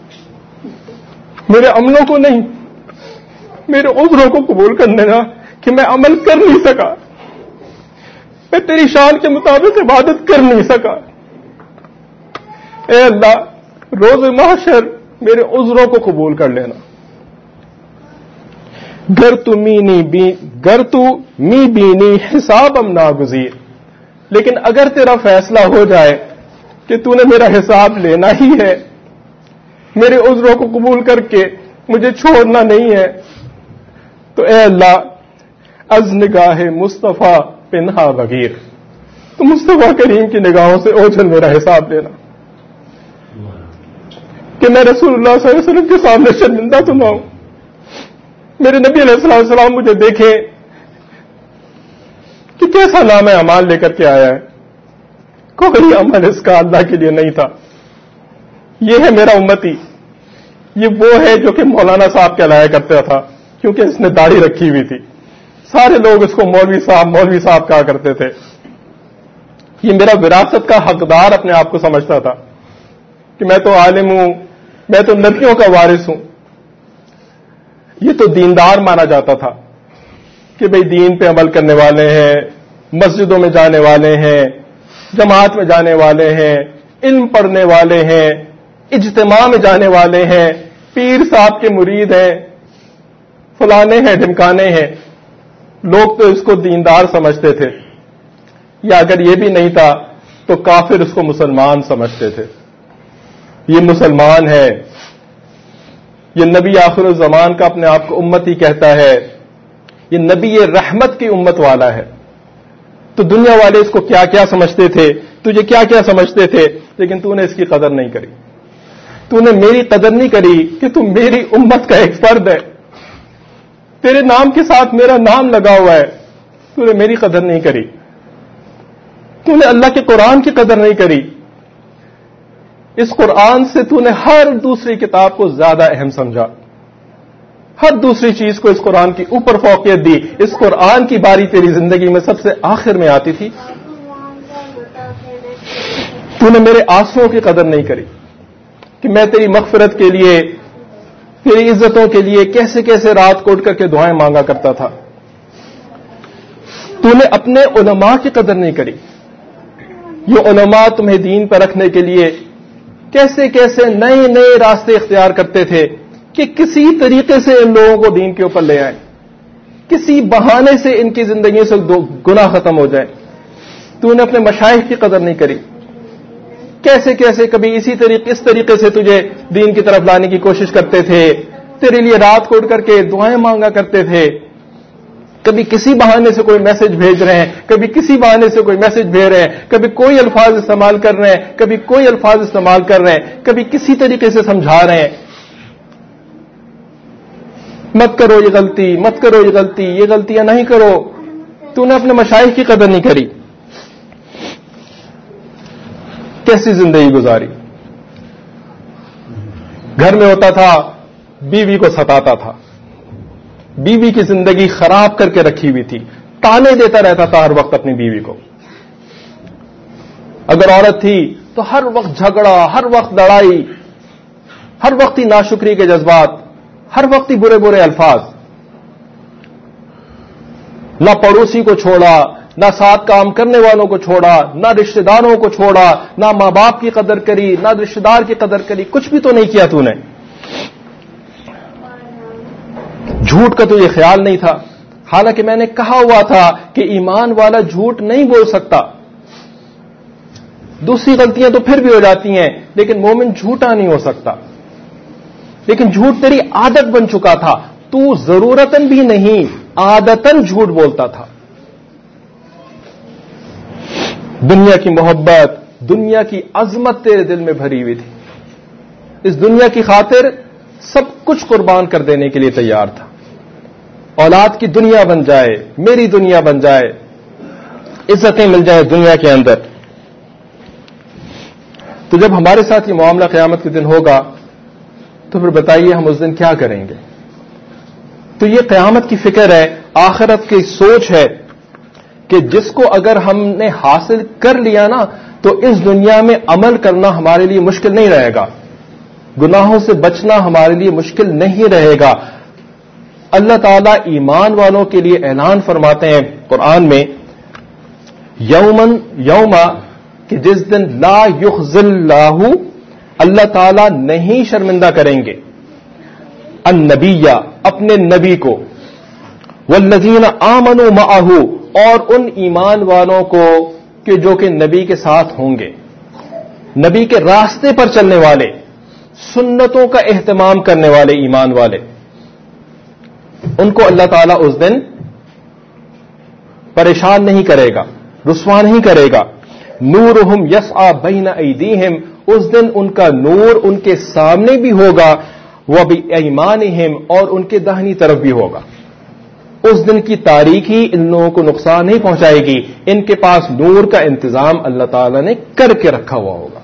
میرے عملوں کو نہیں, میرے عذروں کو قبول کر لینا کہ میں عمل کر نہیں سکا, میں تیری شان کے مطابق عبادت کر نہیں سکا. اے اللہ روز محشر میرے عذروں کو قبول کر لینا. گر تو مینی بی گر تو می بینی حساب ام ناگزیر, لیکن اگر تیرا فیصلہ ہو جائے کہ تو نے میرا حساب لینا ہی ہے, میرے عذروں کو قبول کر کے مجھے چھوڑنا نہیں ہے, تو اے اللہ از نگاہ مصطفیٰ پنہا بغیر, تو مصطفیٰ کریم کی نگاہوں سے اوجھل میرا حساب لینا, کہ میں رسول اللہ صلی اللہ علیہ وسلم کے سامنے شرمندہ تو نہ ہوں, میرے نبی علیہ الصلوۃ والسلام مجھے دیکھیں کہ کیسا نام اعمال لے کر کے آیا ہے, کوئی عمل اس کا اللہ کے لیے نہیں تھا. یہ ہے میرا امتی, یہ وہ ہے جو کہ مولانا صاحب کہلایا کرتا تھا, کیونکہ اس نے داڑھی رکھی ہوئی تھی, سارے لوگ اس کو مولوی صاحب مولوی صاحب کہا کرتے تھے. یہ میرا وراثت کا حقدار اپنے آپ کو سمجھتا تھا کہ میں تو عالم ہوں, میں تو نبیوں کا وارث ہوں. یہ تو دیندار مانا جاتا تھا کہ بھئی دین پہ عمل کرنے والے ہیں, مسجدوں میں جانے والے ہیں, جماعت میں جانے والے ہیں, علم پڑھنے والے ہیں, اجتماع میں جانے والے ہیں, پیر صاحب کے مرید ہیں, فلانے ہیں ڈھمکانے ہیں. لوگ تو اس کو دیندار سمجھتے تھے, یا اگر یہ بھی نہیں تھا تو کافر اس کو مسلمان سمجھتے تھے. یہ مسلمان ہے, یہ نبی آخر الزمان کا اپنے آپ کو امتی کہتا ہے, یہ نبی رحمت کی امت والا ہے. تو دنیا والے اس کو کیا کیا سمجھتے تھے, تجھے کیا کیا سمجھتے تھے, لیکن تو نے اس کی قدر نہیں کری. تو نے میری قدر نہیں کری کہ تم میری امت کا ایک فرد ہے, تیرے نام کے ساتھ میرا نام لگا ہوا ہے, تو نے میری قدر نہیں کری. تو نے اللہ کے قرآن کی قدر نہیں کری. اس قرآن سے تو نے ہر دوسری کتاب کو زیادہ اہم سمجھا, ہر دوسری چیز کو اس قرآن کی اوپر فوقیت دی. اس قرآن کی باری تیری زندگی میں سب سے آخر میں آتی تھی. تو نے میرے آنسوؤں کی قدر نہیں کری کہ میں تیری مغفرت کے لیے، تیری عزتوں کے لیے کیسے کیسے رات کو اٹھ کر کے دعائیں مانگا کرتا تھا. تو نے اپنے علماء کی قدر نہیں کری. یہ علماء تمہیں دین پر رکھنے کے لیے کیسے کیسے نئے نئے راستے اختیار کرتے تھے کہ کسی طریقے سے ان لوگوں کو دین کے اوپر لے آئیں، کسی بہانے سے ان کی زندگی سے گناہ ختم ہو جائے. تو نے اپنے مشائخ کی قدر نہیں کری. کیسے کیسے کبھی اسی طریقے اس طریقے سے تجھے دین کی طرف لانے کی کوشش کرتے تھے، تیرے لیے رات کو اٹھ کر کے دعائیں مانگا کرتے تھے. کبھی کسی بہانے سے کوئی میسج بھیج رہے ہیں، کبھی کسی بہانے سے کوئی میسج بھیج رہے ہیں، کبھی کوئی الفاظ استعمال کر رہے ہیں، کبھی کوئی الفاظ استعمال کر رہے ہیں، کبھی کسی طریقے سے سمجھا رہے ہیں. مت کرو یہ غلطی، مت کرو یہ غلطی، یہ غلطیاں نہیں کرو. تو نے اپنے مشائخ کی قدر نہیں کری. کیسی زندگی گزاری. گھر میں ہوتا تھا، بیوی کو ستاتا تھا، بیوی کی زندگی خراب کر کے رکھی ہوئی تھی، تانے دیتا رہتا تھا ہر وقت اپنی بیوی کو. اگر عورت تھی تو ہر وقت جھگڑا، ہر وقت لڑائی، ہر وقت ہی ناشکری کے جذبات، ہر وقت ہی برے برے الفاظ. نہ پڑوسی کو چھوڑا، نہ ساتھ کام کرنے والوں کو چھوڑا، نہ رشتہ داروں کو چھوڑا، نہ ماں باپ کی قدر کری، نہ رشتہ دار کی قدر کری. کچھ بھی تو نہیں کیا تو نے. جھوٹ کا تو یہ خیال نہیں تھا، حالانکہ میں نے کہا ہوا تھا کہ ایمان والا جھوٹ نہیں بول سکتا. دوسری غلطیاں تو پھر بھی ہو جاتی ہیں، لیکن مومن جھوٹا نہیں ہو سکتا. لیکن جھوٹ تیری عادت بن چکا تھا، تو ضرورتاً بھی نہیں، عادتاً جھوٹ بولتا تھا. دنیا کی محبت، دنیا کی عظمت تیرے دل میں بھری ہوئی تھی. اس دنیا کی خاطر سب کچھ قربان کر دینے کے لیے تیار تھا. اولاد کی دنیا بن جائے، میری دنیا بن جائے، عزتیں مل جائیں دنیا کے اندر. تو جب ہمارے ساتھ یہ معاملہ قیامت کے دن ہوگا تو پھر بتائیے ہم اس دن کیا کریں گے. تو یہ قیامت کی فکر ہے، آخرت کی سوچ ہے کہ جس کو اگر ہم نے حاصل کر لیا نا تو اس دنیا میں عمل کرنا ہمارے لیے مشکل نہیں رہے گا، گناہوں سے بچنا ہمارے لیے مشکل نہیں رہے گا. اللہ تعالیٰ ایمان والوں کے لیے اعلان فرماتے ہیں قرآن میں، یومن یوما، کہ جس دن لا یخزی اللہ، اللہ تعالیٰ نہیں شرمندہ کریں گے، النبی، اپنے نبی کو، والذین آمنوا معہ، اور ان ایمان والوں کو کہ جو کہ نبی کے ساتھ ہوں گے، نبی کے راستے پر چلنے والے، سنتوں کا اہتمام کرنے والے ایمان والے. ان کو اللہ تعالیٰ اس دن پریشان نہیں کرے گا، رسوا نہیں کرے گا. نورہم یسعی بین ایدیہم، اس دن ان کا نور ان کے سامنے بھی ہوگا، وبایمانہم، اور ان کے داہنی طرف بھی ہوگا. اس دن کی تاریکی ان لوگوں کو نقصان نہیں پہنچائے گی، ان کے پاس نور کا انتظام اللہ تعالیٰ نے کر کے رکھا ہوا ہوگا.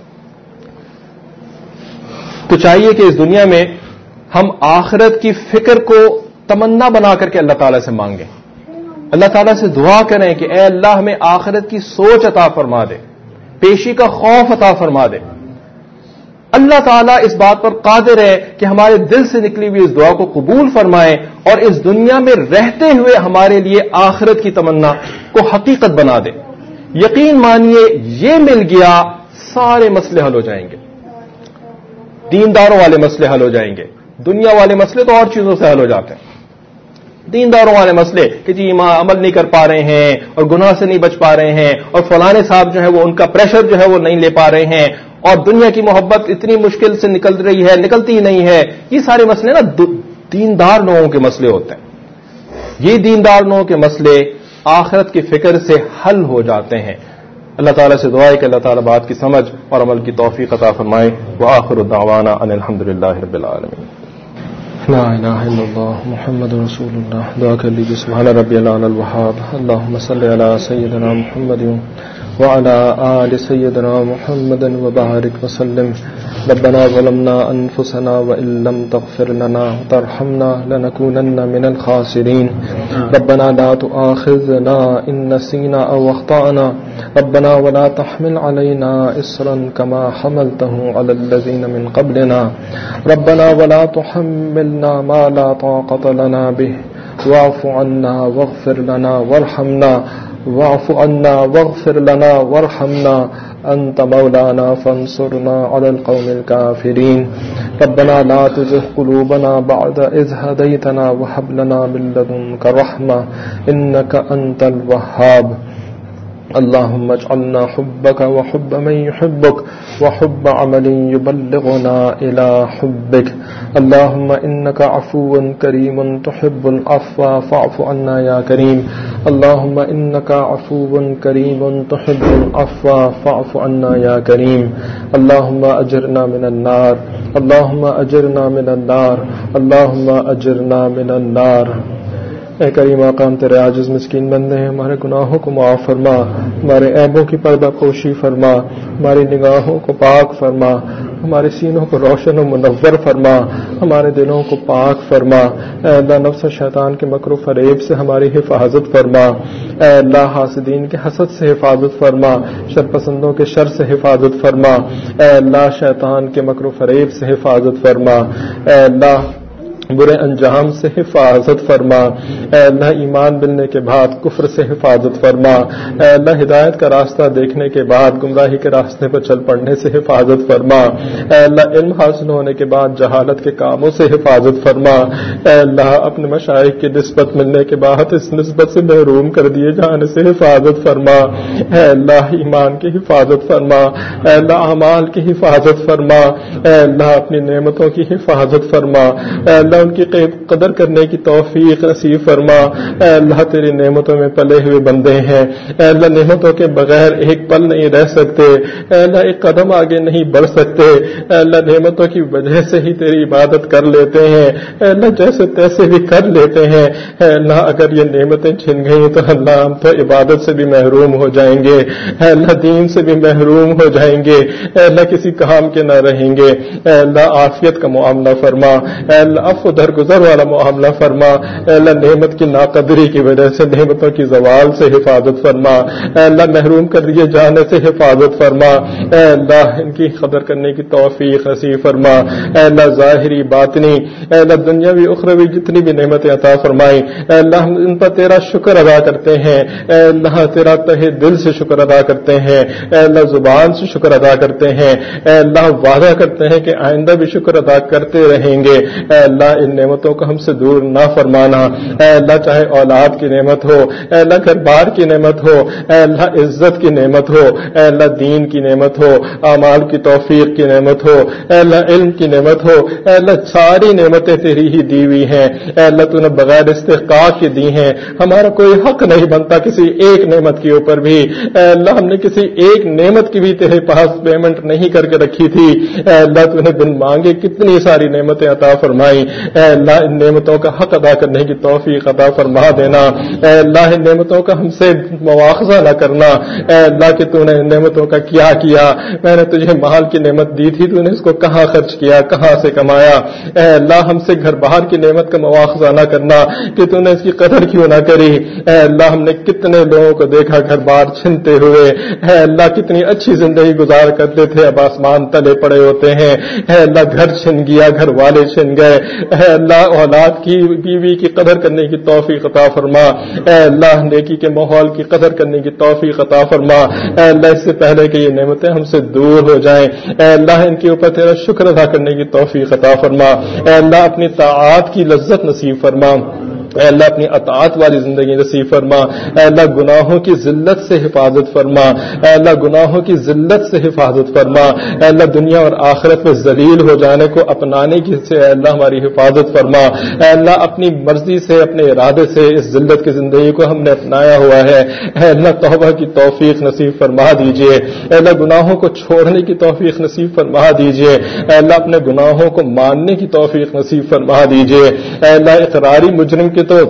تو چاہیے کہ اس دنیا میں ہم آخرت کی فکر کو تمنا بنا کر کے اللہ تعالیٰ سے مانگیں، اللہ تعالیٰ سے دعا کریں کہ اے اللہ ہمیں آخرت کی سوچ عطا فرما دے، پیشی کا خوف عطا فرما دے. اللہ تعالیٰ اس بات پر قادر ہے کہ ہمارے دل سے نکلی ہوئی اس دعا کو قبول فرمائے اور اس دنیا میں رہتے ہوئے ہمارے لیے آخرت کی تمنا کو حقیقت بنا دے. یقین مانیے یہ مل گیا، سارے مسئلے حل ہو جائیں گے، دینداروں والے مسئلے حل ہو جائیں گے. دنیا والے مسئلے تو اور چیزوں سے حل ہو جاتے ہیں. دینداروں والے مسئلے کہ جی ماں عمل نہیں کر پا رہے ہیں اور گناہ سے نہیں بچ پا رہے ہیں، اور فلانے صاحب جو ہے وہ ان کا پریشر جو ہے وہ نہیں لے پا رہے ہیں، اور دنیا کی محبت اتنی مشکل سے نکل رہی ہے، نکلتی ہی نہیں ہے. یہ سارے مسئلے نا دیندار لوگوں کے مسئلے ہوتے ہیں. یہ دیندار لوگوں کے مسئلے آخرت کی فکر سے حل ہو جاتے ہیں. اللہ تعالیٰ سے دعا ہے کہ اللہ تعالیٰ بات کی سمجھ اور عمل کی توفیق عطا فرمائے. وآخر دعوانا ان الحمد للہ رب العالمین. لا الہ الا اللہ محمد رسول اللہ. دعا کر لیجیے. سبحان ربی الاعلی الوہاب. اللہم صلی علی سیدنا محمد وعلی آل سیدنا محمد وبارک وسلم. ربنا ظلمنا أنفسنا وإن لم تغفر لنا وترحمنا لنكونن من الخاسرين ربنا لا تؤاخذنا إن نسينا أو أخطأنا ربنا ولا تحمل علينا إصرا كما حملته على الذين من قبلنا ربنا ولا تحملنا ما لا طاقة لنا به واعف عنا واغفر لنا وارحمنا واعف عنا واغفر لنا وارحمنا أنت مولانا فانصرنا على القوم الكافرين ربنا لا تزغ قلوبنا بعد إذ هديتنا وهب لنا من لدنك رحمة إنك أنت الوهاب اللهم اجعلنا حبك وحب من يحبك وحب عمل يبلغنا إلى حبك اللهم إنك عفو كريم تحب العفو فاعف عنا يا كريم اللهم إنك عفو كريم تحب العفو فاعف عنا يا كريم اللهم أجرنا من النار اللهم أجرنا من النار اللهم أجرنا من النار اے کریم آقا ہم تیرے عاجز مسکین بندے ہیں، ہمارے گناہوں کو معاف فرما، ہمارے عیبوں کی پردہ پوشی فرما، ہماری نگاہوں کو پاک فرما، ہمارے سینوں کو روشن و منور فرما، ہمارے دلوں کو پاک فرما، اے اللہ نفس شیطان کے مکر و فریب سے ہماری حفاظت فرما، اے اللہ حاسدین کے حسد سے حفاظت فرما، شر پسندوں کے شر سے حفاظت فرما، اے اللہ شیطان کے مکر و فریب سے حفاظت فرما، اے اللہ برے انجام سے حفاظت فرما، اے اللہ ایمان ملنے کے بعد کفر سے حفاظت فرما، اے اللہ ہدایت کا راستہ دیکھنے کے بعد گمراہی کے راستے پر چل پڑنے سے حفاظت فرما، اے اللہ علم حاصل ہونے کے بعد جہالت کے کاموں سے حفاظت فرما، اے اللہ اپنے مشائخ کی نسبت ملنے کے بعد اس نسبت سے محروم کر دیے جانے سے حفاظت فرما، اے اللہ ایمان کی حفاظت فرما، اے اللہ اعمال کی حفاظت فرما، اے اللہ اپنی نعمتوں کی حفاظت فرما، اے اللہ ان کی قدر کرنے کی توفیق نصیب فرما، اے اللہ تیری نعمتوں میں پلے ہوئے بندے ہیں، اے اللہ نعمتوں کے بغیر ایک پل نہیں رہ سکتے، اے اللہ ایک قدم آگے نہیں بڑھ سکتے، اے اللہ نعمتوں کی وجہ سے ہی تیری عبادت کر لیتے ہیں، اے اللہ جیسے تیسے بھی کر لیتے ہیں، اے اللہ اگر یہ نعمتیں چھن گئیں تو اللہ ہم تو عبادت سے بھی محروم ہو جائیں گے، اے اللہ دین سے بھی محروم ہو جائیں گے، اے اللہ کسی کام کے نہ رہیں گے، اے اللہ عافیت کا معاملہ فرما، اے اللہ عفو درگزر والا معاملہ فرما، اے اللہ نعمت کی ناقدری کی وجہ سے نعمتوں کی زوال سے حفاظت فرما، اے اللہ محروم کر دیے جانے سے حفاظت فرما، اے اللہ ان کی قدر کرنے کی توفیق نصیب فرما، اے اللہ ظاہری باطنی اے اللہ دنیاوی اخروی جتنی بھی نعمتیں عطا فرمائی، اے اللہ ہم ان پر تیرا شکر ادا کرتے ہیں، اے اللہ تیرا تہہ دل سے شکر ادا کرتے ہیں، اے اللہ زبان سے شکر ادا کرتے ہیں، اے اللہ وعدہ کرتے ہیں کہ آئندہ بھی شکر ادا کرتے رہیں گے، اے اللہ ان نعمتوں کو ہم سے دور نہ فرمانا، اے اللہ چاہے اولاد کی نعمت ہو، اے اللہ گھر بار کی نعمت ہو، اے اللہ عزت کی نعمت ہو، اے اللہ دین کی نعمت ہو، اعمال کی توفیق کی نعمت ہو، اے اللہ علم کی نعمت ہو، اے اللہ ساری نعمتیں تیری ہی دی ہوئی ہیں، اے اللہ تو نے بغیر استحقاق کے دی ہیں، ہمارا کوئی حق نہیں بنتا کسی ایک نعمت کے اوپر بھی، اے اللہ ہم نے کسی ایک نعمت کی بھی تیرے پاس پیمنٹ نہیں کر کے رکھی تھی، اے اللہ تو نے بن مانگے کتنی ساری نعمتیں عطا فرمائی، اے اللہ ان نعمتوں کا حق ادا کرنے کی توفیق عطا فرما دینا، اے اللہ ان نعمتوں کا ہم سے مواخذہ نہ کرنا، اے اللہ کہ تو نے ان نعمتوں کا کیا کیا، میں نے تجھے مال کی نعمت دی تھی تو نے اس کو کہاں خرچ کیا، کہاں سے کمایا، اے اللہ ہم سے گھر باہر کی نعمت کا مواخذہ نہ کرنا کہ تو نے اس کی قدر کیوں نہ کری، اے اللہ ہم نے کتنے لوگوں کو دیکھا گھر باہر چھنتے ہوئے، اے اللہ کتنی اچھی زندگی گزار کرتے تھے اب آسمان تلے پڑے ہوتے ہیں، اے اللہ گھر چھن گیا، گھر والے چھن گئے، اے اللہ اولاد کی بیوی کی قدر کرنے کی توفیق عطا فرما، اے اللہ نیکی کے ماحول کی قدر کرنے کی توفیق عطا فرما، اے اللہ اس سے پہلے کہ یہ نعمتیں ہم سے دور ہو جائیں، اے اللہ ان کے اوپر تیرا شکر ادا کرنے کی توفیق عطا فرما، اے اللہ اپنی طاعات کی لذت نصیب فرما، اے اللہ اپنی اطاعت والی زندگی نصیب فرما، اے اللہ گناہوں کی ذلت سے حفاظت فرما، اے اللہ گناہوں کی ذلت سے حفاظت فرما، اے اللہ دنیا اور آخرت میں ذلیل ہو جانے کو اپنانے کی سے اے اللہ ہماری حفاظت فرما، اے اللہ اپنی مرضی سے اپنے ارادے سے اس ذلت کی زندگی کو ہم نے اپنایا ہوا ہے، اے اللہ توبہ کی توفیق نصیب فرما دیجئے، اے اللہ گناہوں کو چھوڑنے کی توفیق نصیب فرما دیجئے، اے اللہ اپنے گناہوں کو ماننے کی توفیق نصیب فرما دیجئے، اے اللہ اقراری مجرم کے تو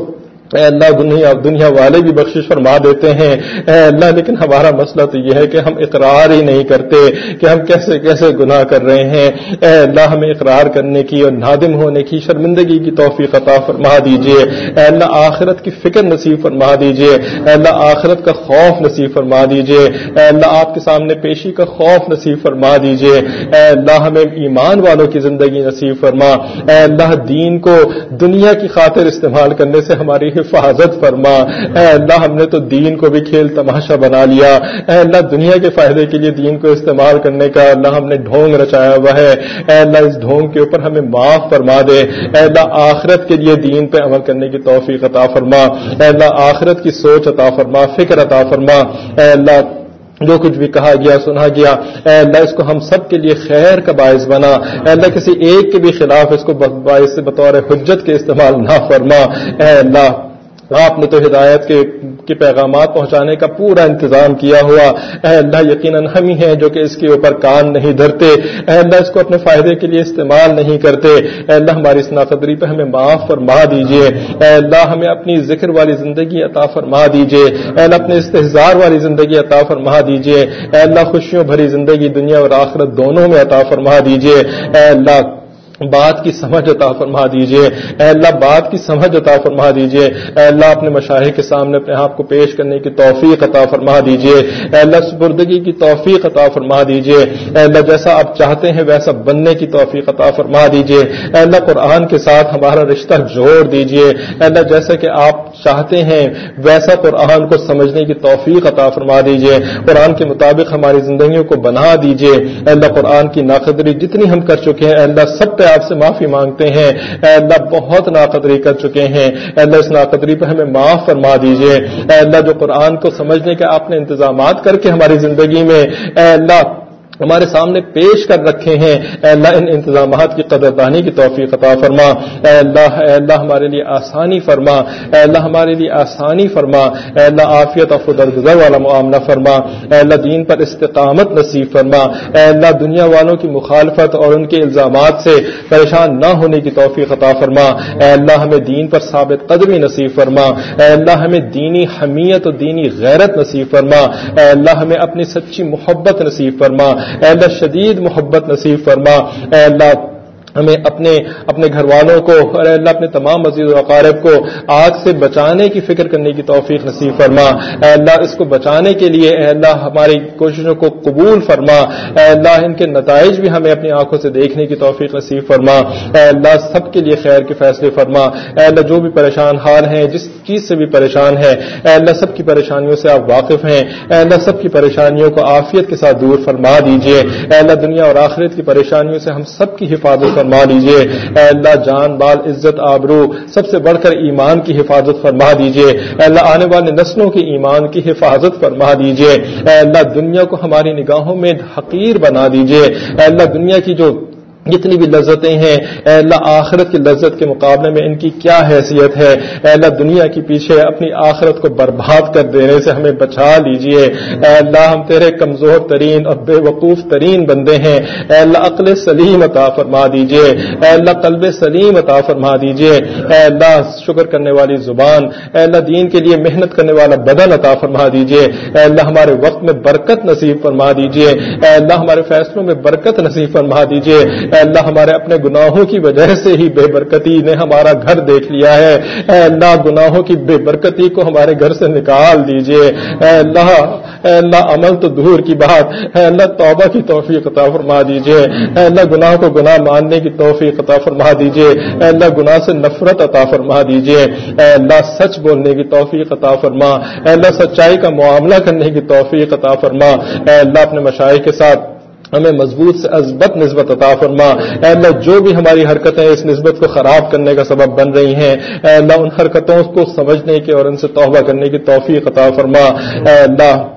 اے اللہ دنیا دنیا والے بھی بخشش فرما دیتے ہیں اے اللہ، لیکن ہمارا مسئلہ تو یہ ہے کہ ہم اقرار ہی نہیں کرتے کہ ہم کیسے کیسے گناہ کر رہے ہیں۔ اے اللہ ہمیں اقرار کرنے کی اور نادم ہونے کی، شرمندگی کی توفیق عطا فرما دیجیے۔ اے اللہ آخرت کی فکر نصیب فرما دیجیے۔ اے اللہ آخرت کا خوف نصیب فرما دیجیے۔ اے اللہ آپ کے سامنے پیشی کا خوف نصیب فرما دیجیے۔ اے اللہ ہمیں ایمان والوں کی زندگی نصیب فرما۔ اے اللہ دین کو دنیا کی خاطر استعمال کرنے سے ہماری حفاظت فرما۔ اے اللہ ہم نے تو دین کو بھی کھیل تماشا بنا لیا، اے اللہ دنیا کے فائدے کے لیے دین کو استعمال کرنے کا اللہ ہم نے ڈھونگ رچایا ہوا ہے۔ اے اللہ اس ڈھونگ کے اوپر ہمیں معاف فرما دے۔ اے اللہ آخرت کے لیے دین پہ عمل کرنے کی توفیق عطا فرما۔ اے اللہ آخرت کی سوچ عطا فرما، فکر عطا فرما۔ اے اللہ جو کچھ بھی کہا گیا سنا گیا اے اللہ اس کو ہم سب کے لیے خیر کا باعث بنا۔ اے اللہ کسی ایک کے بھی خلاف اس کو باعث بطور حجت کے استعمال نہ فرما۔ اے اللہ آپ نے تو ہدایت کے کے پیغامات پہنچانے کا پورا انتظام کیا ہوا، اے اللہ یقیناً ہم ہی ہیں جو کہ اس کے اوپر کان نہیں دھرتے، اے اللہ اس کو اپنے فائدے کے لیے استعمال نہیں کرتے۔ اے اللہ ہماری اس ناقدری پہ ہمیں معاف فرما دیجیے۔ اے اللہ ہمیں اپنی ذکر والی زندگی عطا فرما دیجیے۔ اے اللہ اپنے استحضار والی زندگی عطا فرما دیجیے۔ اے اللہ خوشیوں بھری زندگی دنیا اور آخرت دونوں میں عطا فرما دیجیے۔ اے اللہ بات کی سمجھ عطا فرما دیجیے۔ اے اللہ بات کی سمجھ عطا فرما دیجیے۔ اے اللہ اپنے مشائخ کے سامنے اپنے آپ کو پیش کرنے کی توفیق عطا فرما دیجیے۔ اے اللہ سپردگی کی توفیق عطا فرما دیجیے۔ اے اللہ جیسا آپ چاہتے ہیں ویسا بننے کی توفیق عطا فرما دیجیے۔ اے اللہ قرآن کے ساتھ ہمارا رشتہ جوڑ دیجیے۔ اے اللہ جیسا کہ آپ چاہتے ہیں ویسا قرآن کو سمجھنے کی توفیق عطا فرما دیجیے۔ قرآن کے مطابق ہماری زندگیوں کو بنا دیجیے۔ اے اللہ قرآن کی ناقدری جتنی ہم کر چکے ہیں اے اللہ سب پہ آپ سے معافی مانگتے ہیں۔ اے اللہ بہت ناقدری کر چکے ہیں، اے اللہ اس ناقدری پہ ہمیں معاف فرما دیجیے۔ اے اللہ جو قرآن کو سمجھنے کے آپ نے انتظامات کر کے ہماری زندگی میں اے اللہ ہمارے سامنے پیش کر رکھے ہیں، اے اللہ ان انتظامات کی قدردانی کی توفیق عطا فرما۔ اے اللہ اے اللہ ہمارے لیے آسانی فرما۔ اے اللہ ہمارے لیے آسانی فرما۔ اے اللہ عافیت اور درگزر والا معاملہ فرما۔ اے اللہ دین پر استقامت نصیب فرما۔ اے اللہ دنیا والوں کی مخالفت اور ان کے الزامات سے پریشان نہ ہونے کی توفیق عطا فرما۔ اے اللہ ہمیں دین پر ثابت قدمی نصیب فرما۔ اے اللہ ہمیں دینی حمیت اور دینی غیرت نصیب فرما۔ اے اللہ ہمیں اپنی سچی محبت نصیب فرما۔ اے اللہ شدید محبت نصیب فرما۔ اے اللہ ہمیں اپنے اپنے گھر والوں کو اور اے اللہ اپنے تمام عزیز و اقارب کو آگ سے بچانے کی فکر کرنے کی توفیق نصیب فرما۔ اے اللہ اس کو بچانے کے لیے اے اللہ ہماری کوششوں کو قبول فرما۔ اے اللہ ان کے نتائج بھی ہمیں اپنی آنکھوں سے دیکھنے کی توفیق نصیب فرما۔ اے اللہ سب کے لیے خیر کے فیصلے فرما۔ اے اللہ جو بھی پریشان حال ہیں، جس چیز سے بھی پریشان ہے اے اللہ سب کی پریشانیوں سے آپ واقف ہیں۔ اے اللہ سب کی پریشانیوں کو عافیت کے ساتھ دور فرما دیجیے۔ اے اللہ دنیا اور آخرت کی پریشانیوں سے ہم سب کی حفاظت فرما لیجیے۔ اے اللہ جان بال عزت آبرو سب سے بڑھ کر ایمان کی حفاظت فرما دیجیے۔ اے اللہ آنے والے نسلوں کی ایمان کی حفاظت فرما دیجیے۔ اے اللہ دنیا کو ہماری نگاہوں میں حقیر بنا دیجیے۔ اے اللہ دنیا کی جو جتنی بھی لذتیں ہیں اے اللہ آخرت کی لذت کے مقابلے میں ان کی کیا حیثیت ہے۔ اے اللہ دنیا کے پیچھے اپنی آخرت کو برباد کر دینے سے ہمیں بچا لیجیے۔ اے اللہ ہم تیرے کمزور ترین اور بے وقوف ترین بندے ہیں۔ اے اللہ عقل سلیم عطا فرما دیجیے۔ اے اللہ قلب سلیم عطا فرما دیجیے۔ اے اللہ شکر کرنے والی زبان، اے اللہ دین کے لیے محنت کرنے والا بدن عطا فرما دیجیے۔ اے اللہ ہمارے وقت میں برکت نصیب فرما دیجیے۔ اے اللہ ہمارے فیصلوں میں برکت نصیب فرما دیجیے۔ اے اللہ ہمارے اپنے گناہوں کی وجہ سے ہی بے برکتی نے ہمارا گھر دیکھ لیا ہے۔ اے اللہ گناہوں کی بے برکتی کو ہمارے گھر سے نکال دیجیے۔ اے اللہ اے اللہ عمل تو دور کی بات، اے اللہ توبہ کی توفیق عطا فرما دیجیے۔ اے اللہ گناہ کو گناہ ماننے کی توفیق عطا فرما دیجیے۔ اے اللہ گناہ سے نفرت عطا فرما دیجیے۔ اے اللہ سچ بولنے کی توفیق عطا فرما۔ اے اللہ سچائی کا معاملہ کرنے کی توفیق عطا فرما۔ اے اللہ اپنے مشائخ کے ساتھ ہمیں مضبوط سے اثبت نسبت عطا فرما۔ اے اللہ جو بھی ہماری حرکتیں اس نسبت کو خراب کرنے کا سبب بن رہی ہیں اے اللہ ان حرکتوں کو سمجھنے کے اور ان سے توبہ کرنے کی توفیق عطا فرما۔ اے اللہ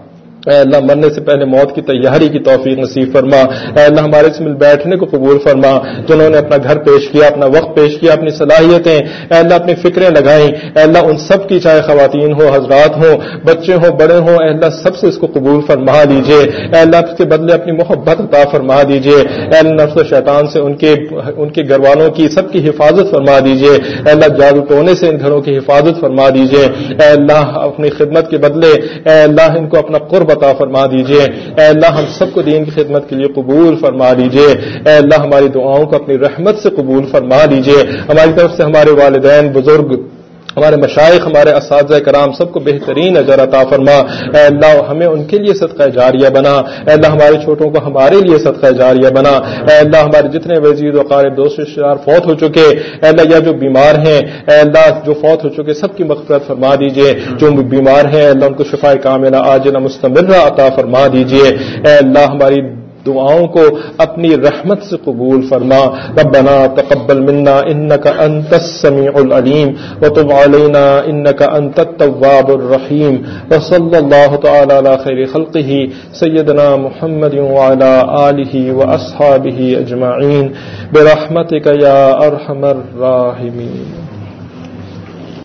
اے اللہ مرنے سے پہلے موت کی تیاری کی توفیق نصیب فرما. اے اللہ ہمارے اس مل بیٹھنے کو قبول فرما. جنہوں نے اپنا گھر پیش کیا، اپنا وقت پیش کیا، اپنی صلاحیتیں اے اللہ اپنی فکریں لگائیں، اے اللہ ان سب کی، چاہے خواتین ہوں، حضرات ہوں، بچے ہوں، بڑے ہوں، اے اللہ سب سے اس کو قبول فرما دیجیے. اے اللہ اس کے بدلے اپنی محبت عطا فرما دیجیے. اے اللہ نفس و شیطان سے ان کے ان کے گھر والوں کی سب کی حفاظت فرما دیجیے. اے اللہ جادو ٹونے سے ان گھروں کی حفاظت فرما دیجیے. اے اللہ اپنی خدمت کے بدلے اے اللہ ان کو اپنا قرب عطا فرما دیجیے. اے اللہ ہم سب کو دین کی خدمت کے لیے قبول فرما دیجیے. اے اللہ ہماری دعاؤں کو اپنی رحمت سے قبول فرما دیجیے. ہماری طرف سے ہمارے والدین، بزرگ، ہمارے مشائخ، ہمارے اساتذہ کرام سب کو بہترین اجر عطا فرما. اے اللہ ہمیں ان کے لیے صدقہ جاریہ بنا. اے اللہ ہمارے چھوٹوں کو ہمارے لیے صدقہ جاریہ بنا. اے اللہ ہمارے جتنے وزیر وقارب دوست رشتہ دار فوت ہو چکے، اے اللہ یا جو بیمار ہیں، اے اللہ جو فوت ہو چکے سب کی مغفرت فرما دیجیے. جو بیمار ہیں اے اللہ ان کو شفاء کاملہ عاجلہ مستمرہ عطا فرما دیجیے. اے اللہ ہماری دعاؤں کو اپنی رحمت سے قبول فرما. ربنا تقبل منا انك انت السميع العليم وتب علينا انك انت التواب الرحيم. وصلى الله تعالى على خير خلقه سيدنا محمد وعلى آله واصحابه اجمعين برحمتك يا ارحم الراحمين.